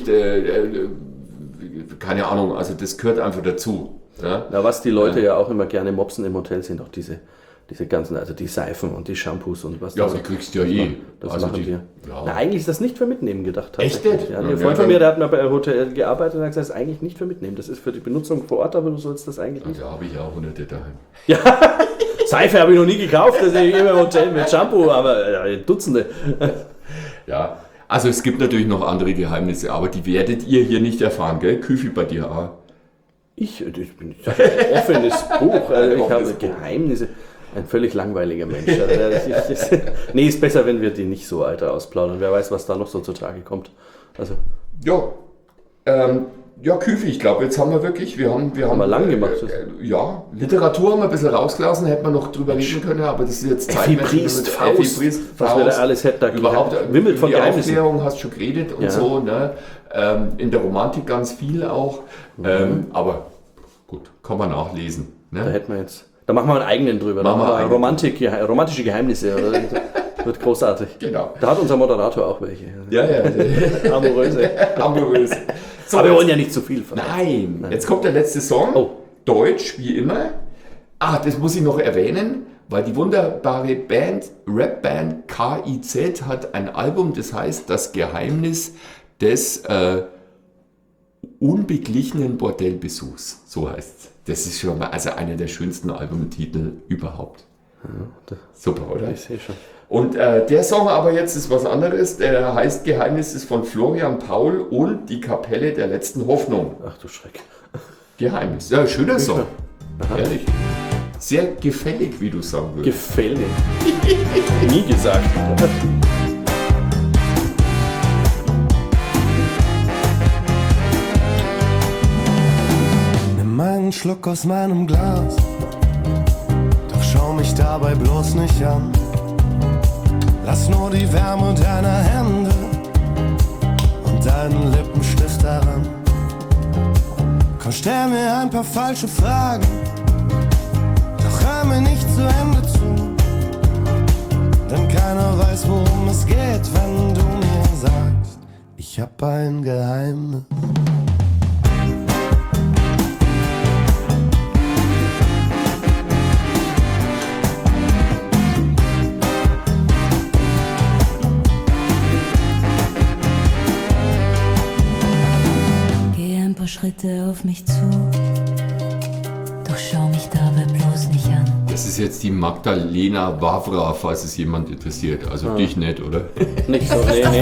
keine Ahnung, also das gehört einfach dazu. Ja? Was die Leute ja auch immer gerne mopsen im Hotel sind auch diese ganzen, also die Seifen und die Shampoos und was. Ja, aber die kriegst du ja eh. Das machen wir. Ja. Na, eigentlich ist das nicht für Mitnehmen gedacht. Echt nicht? Ja, ein Freund von mir, der hat mal bei einem Hotel gearbeitet und hat gesagt, das ist eigentlich nicht für Mitnehmen. Das ist für die Benutzung vor Ort, aber du sollst das eigentlich nicht. Ja, habe ich auch hunderte daheim. Ja, Seife habe ich noch nie gekauft, das ist immer im Hotel mit Shampoo, aber Dutzende. Ja, also es gibt natürlich noch andere Geheimnisse, aber die werdet ihr hier nicht erfahren, gell? Küfi bei dir auch. Ich bin ein offenes Buch, ich habe Geheimnisse. Ein völlig langweiliger Mensch. Nee, ist besser, wenn wir die nicht so alter ausplaudern. Wer weiß, was da noch so zutage kommt. Also. Ja, Ja, Küfi, ich glaube, jetzt haben wir wirklich, wir haben lang gemacht. Ja, Literatur haben wir ein bisschen rausgelassen, hätte man noch drüber reden können, aber das ist jetzt Effi Briest, Faust, was wir da alles hätten da überhaupt wimmelt von die Geheimnissen. Aufklärung hast du schon geredet und so, ne? In der Romantik ganz viel auch, aber gut, kann man nachlesen. Ne? Da hätten wir jetzt, da machen wir einen eigenen drüber, romantische Geheimnisse, oder? Wird großartig. Genau. Da hat unser Moderator auch welche. Ja. Amoröse. So, aber wir wollen ja nicht zu viel verraten. Nein, jetzt kommt der letzte Song. Oh. Deutsch, wie immer. Das muss ich noch erwähnen, weil die wunderbare Rapband KIZ hat ein Album, das heißt Das Geheimnis des unbeglichenen Bordellbesuchs. So heißt es. Das ist schon mal einer der schönsten Albumtitel überhaupt. Ja, super, oder? Ich sehe schon. Und der Song aber jetzt ist was anderes. Der heißt Geheimnis, ist von Florian Paul und die Kapelle der letzten Hoffnung. Ach du Schreck. Geheimnis. Ja, schöner Song. Aha. Ehrlich. Sehr gefällig, wie du sagen würdest. Gefällig. Nie gesagt. Nimm einen Schluck aus meinem Glas, doch schau mich dabei bloß nicht an. Lass nur die Wärme deiner Hände und deinen Lippenstift daran. Komm, stell mir ein paar falsche Fragen, doch hör mir nicht zu Ende zu. Denn keiner weiß, worum es geht, wenn du mir sagst, ich hab ein Geheimnis. Schritte auf mich zu, doch schau mich dabei bloß nicht an. Das ist jetzt die Magdalena Wawra, falls es jemand interessiert. Also dich nicht, oder? Nicht so, nee.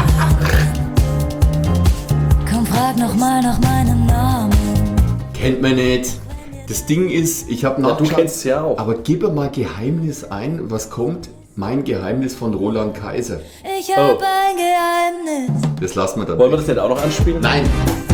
Komm, frag nochmal nach meinem Namen. Kennt man nicht. Das Ding ist, ich habe Du kennst es ja auch. Aber gib mal Geheimnis ein, was kommt? Mein Geheimnis von Roland Kaiser. Ich hab ein Geheimnis. Das lassen wir dann. Wollen wir das nicht auch noch anspielen? Nein.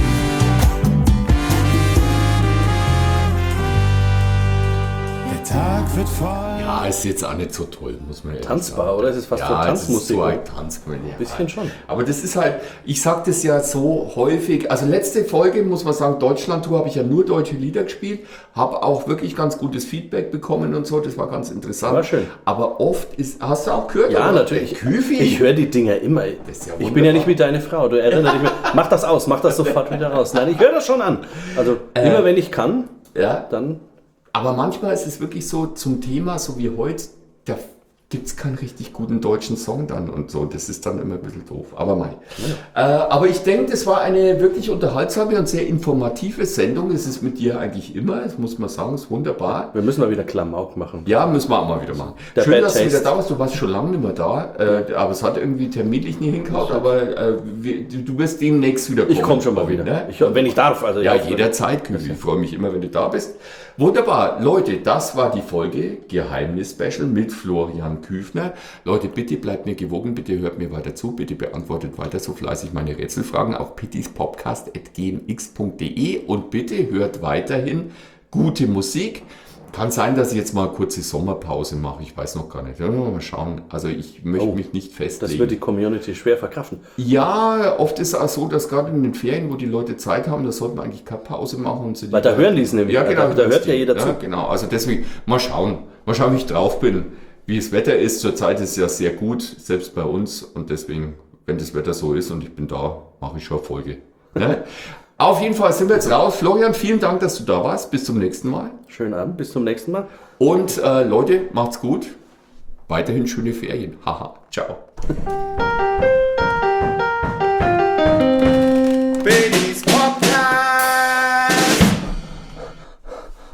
Tag wird voll. Ja, ist jetzt auch nicht so toll, muss man ehrlich Tanzbar, sagen. oder? Es ist fast so Tanzmusik. Es ist so ein Tanzkomödie. Ein bisschen schon. Aber das ist halt, ich sag das ja so häufig, also letzte Folge, muss man sagen, Deutschland-Tour, habe ich ja nur deutsche Lieder gespielt, habe auch wirklich ganz gutes Feedback bekommen und so, das war ganz interessant. War schön. Aber oft ist, hast du auch gehört? Ja, oder? natürlich. Küfi? Ich höre die Dinger immer. Das ist ja ich bin ja nicht wie deine Frau. Du erinnerst dich. Mach das aus, mach das sofort wieder raus. Nein, ich höre das schon an. Also immer wenn ich kann, Ja. dann. Aber manchmal ist es wirklich so zum Thema, so wie heute, da gibt es keinen richtig guten deutschen Song dann und so. Das ist dann immer ein bisschen doof. Aber mei. Aber ich denke, das war eine wirklich unterhaltsame und sehr informative Sendung. Es ist mit dir eigentlich immer, das muss man sagen, ist wunderbar. Wir müssen mal wieder Klamauk machen. Ja, müssen wir auch mal wieder machen. Der Schön, Bad dass du wieder Taste. da warst. Du warst schon lange nicht mehr da. Aber es hat irgendwie terminlich nie hingehauen. Aber du wirst demnächst wieder kommen. Ich komme schon mal wieder. Ne? Wenn ich darf. Also Ja, jederzeit, Küfi. Ich freue mich immer, wenn du da bist. Wunderbar. Leute, das war die Folge Geheimnis-Special mit Florian Küfner. Leute, bitte bleibt mir gewogen, bitte hört mir weiter zu, bitte beantwortet weiter so fleißig meine Rätselfragen auf pittispodcast@gmx.de und bitte hört weiterhin gute Musik. Kann sein, dass ich jetzt mal eine kurze Sommerpause mache, ich weiß noch gar nicht. Ja, mal schauen. Also ich möchte mich nicht festlegen. Das wird die Community schwer verkraften. Ja, oft ist es auch so, dass gerade in den Ferien, wo die Leute Zeit haben, da sollte man eigentlich keine Pause machen. Und Weil da hören die es nämlich. Ja, genau. Da hört ja jeder zu. Ja, genau. Also deswegen, mal schauen, wie ich drauf bin. Wie das Wetter ist, zurzeit ist es ja sehr gut, selbst bei uns. Und deswegen, wenn das Wetter so ist und ich bin da, mache ich schon Folge. Ne? Auf jeden Fall sind wir jetzt raus. Florian, vielen Dank, dass du da warst. Bis zum nächsten Mal. Schönen Abend, bis zum nächsten Mal. Und Leute, macht's gut. Weiterhin schöne Ferien. Haha. Ciao.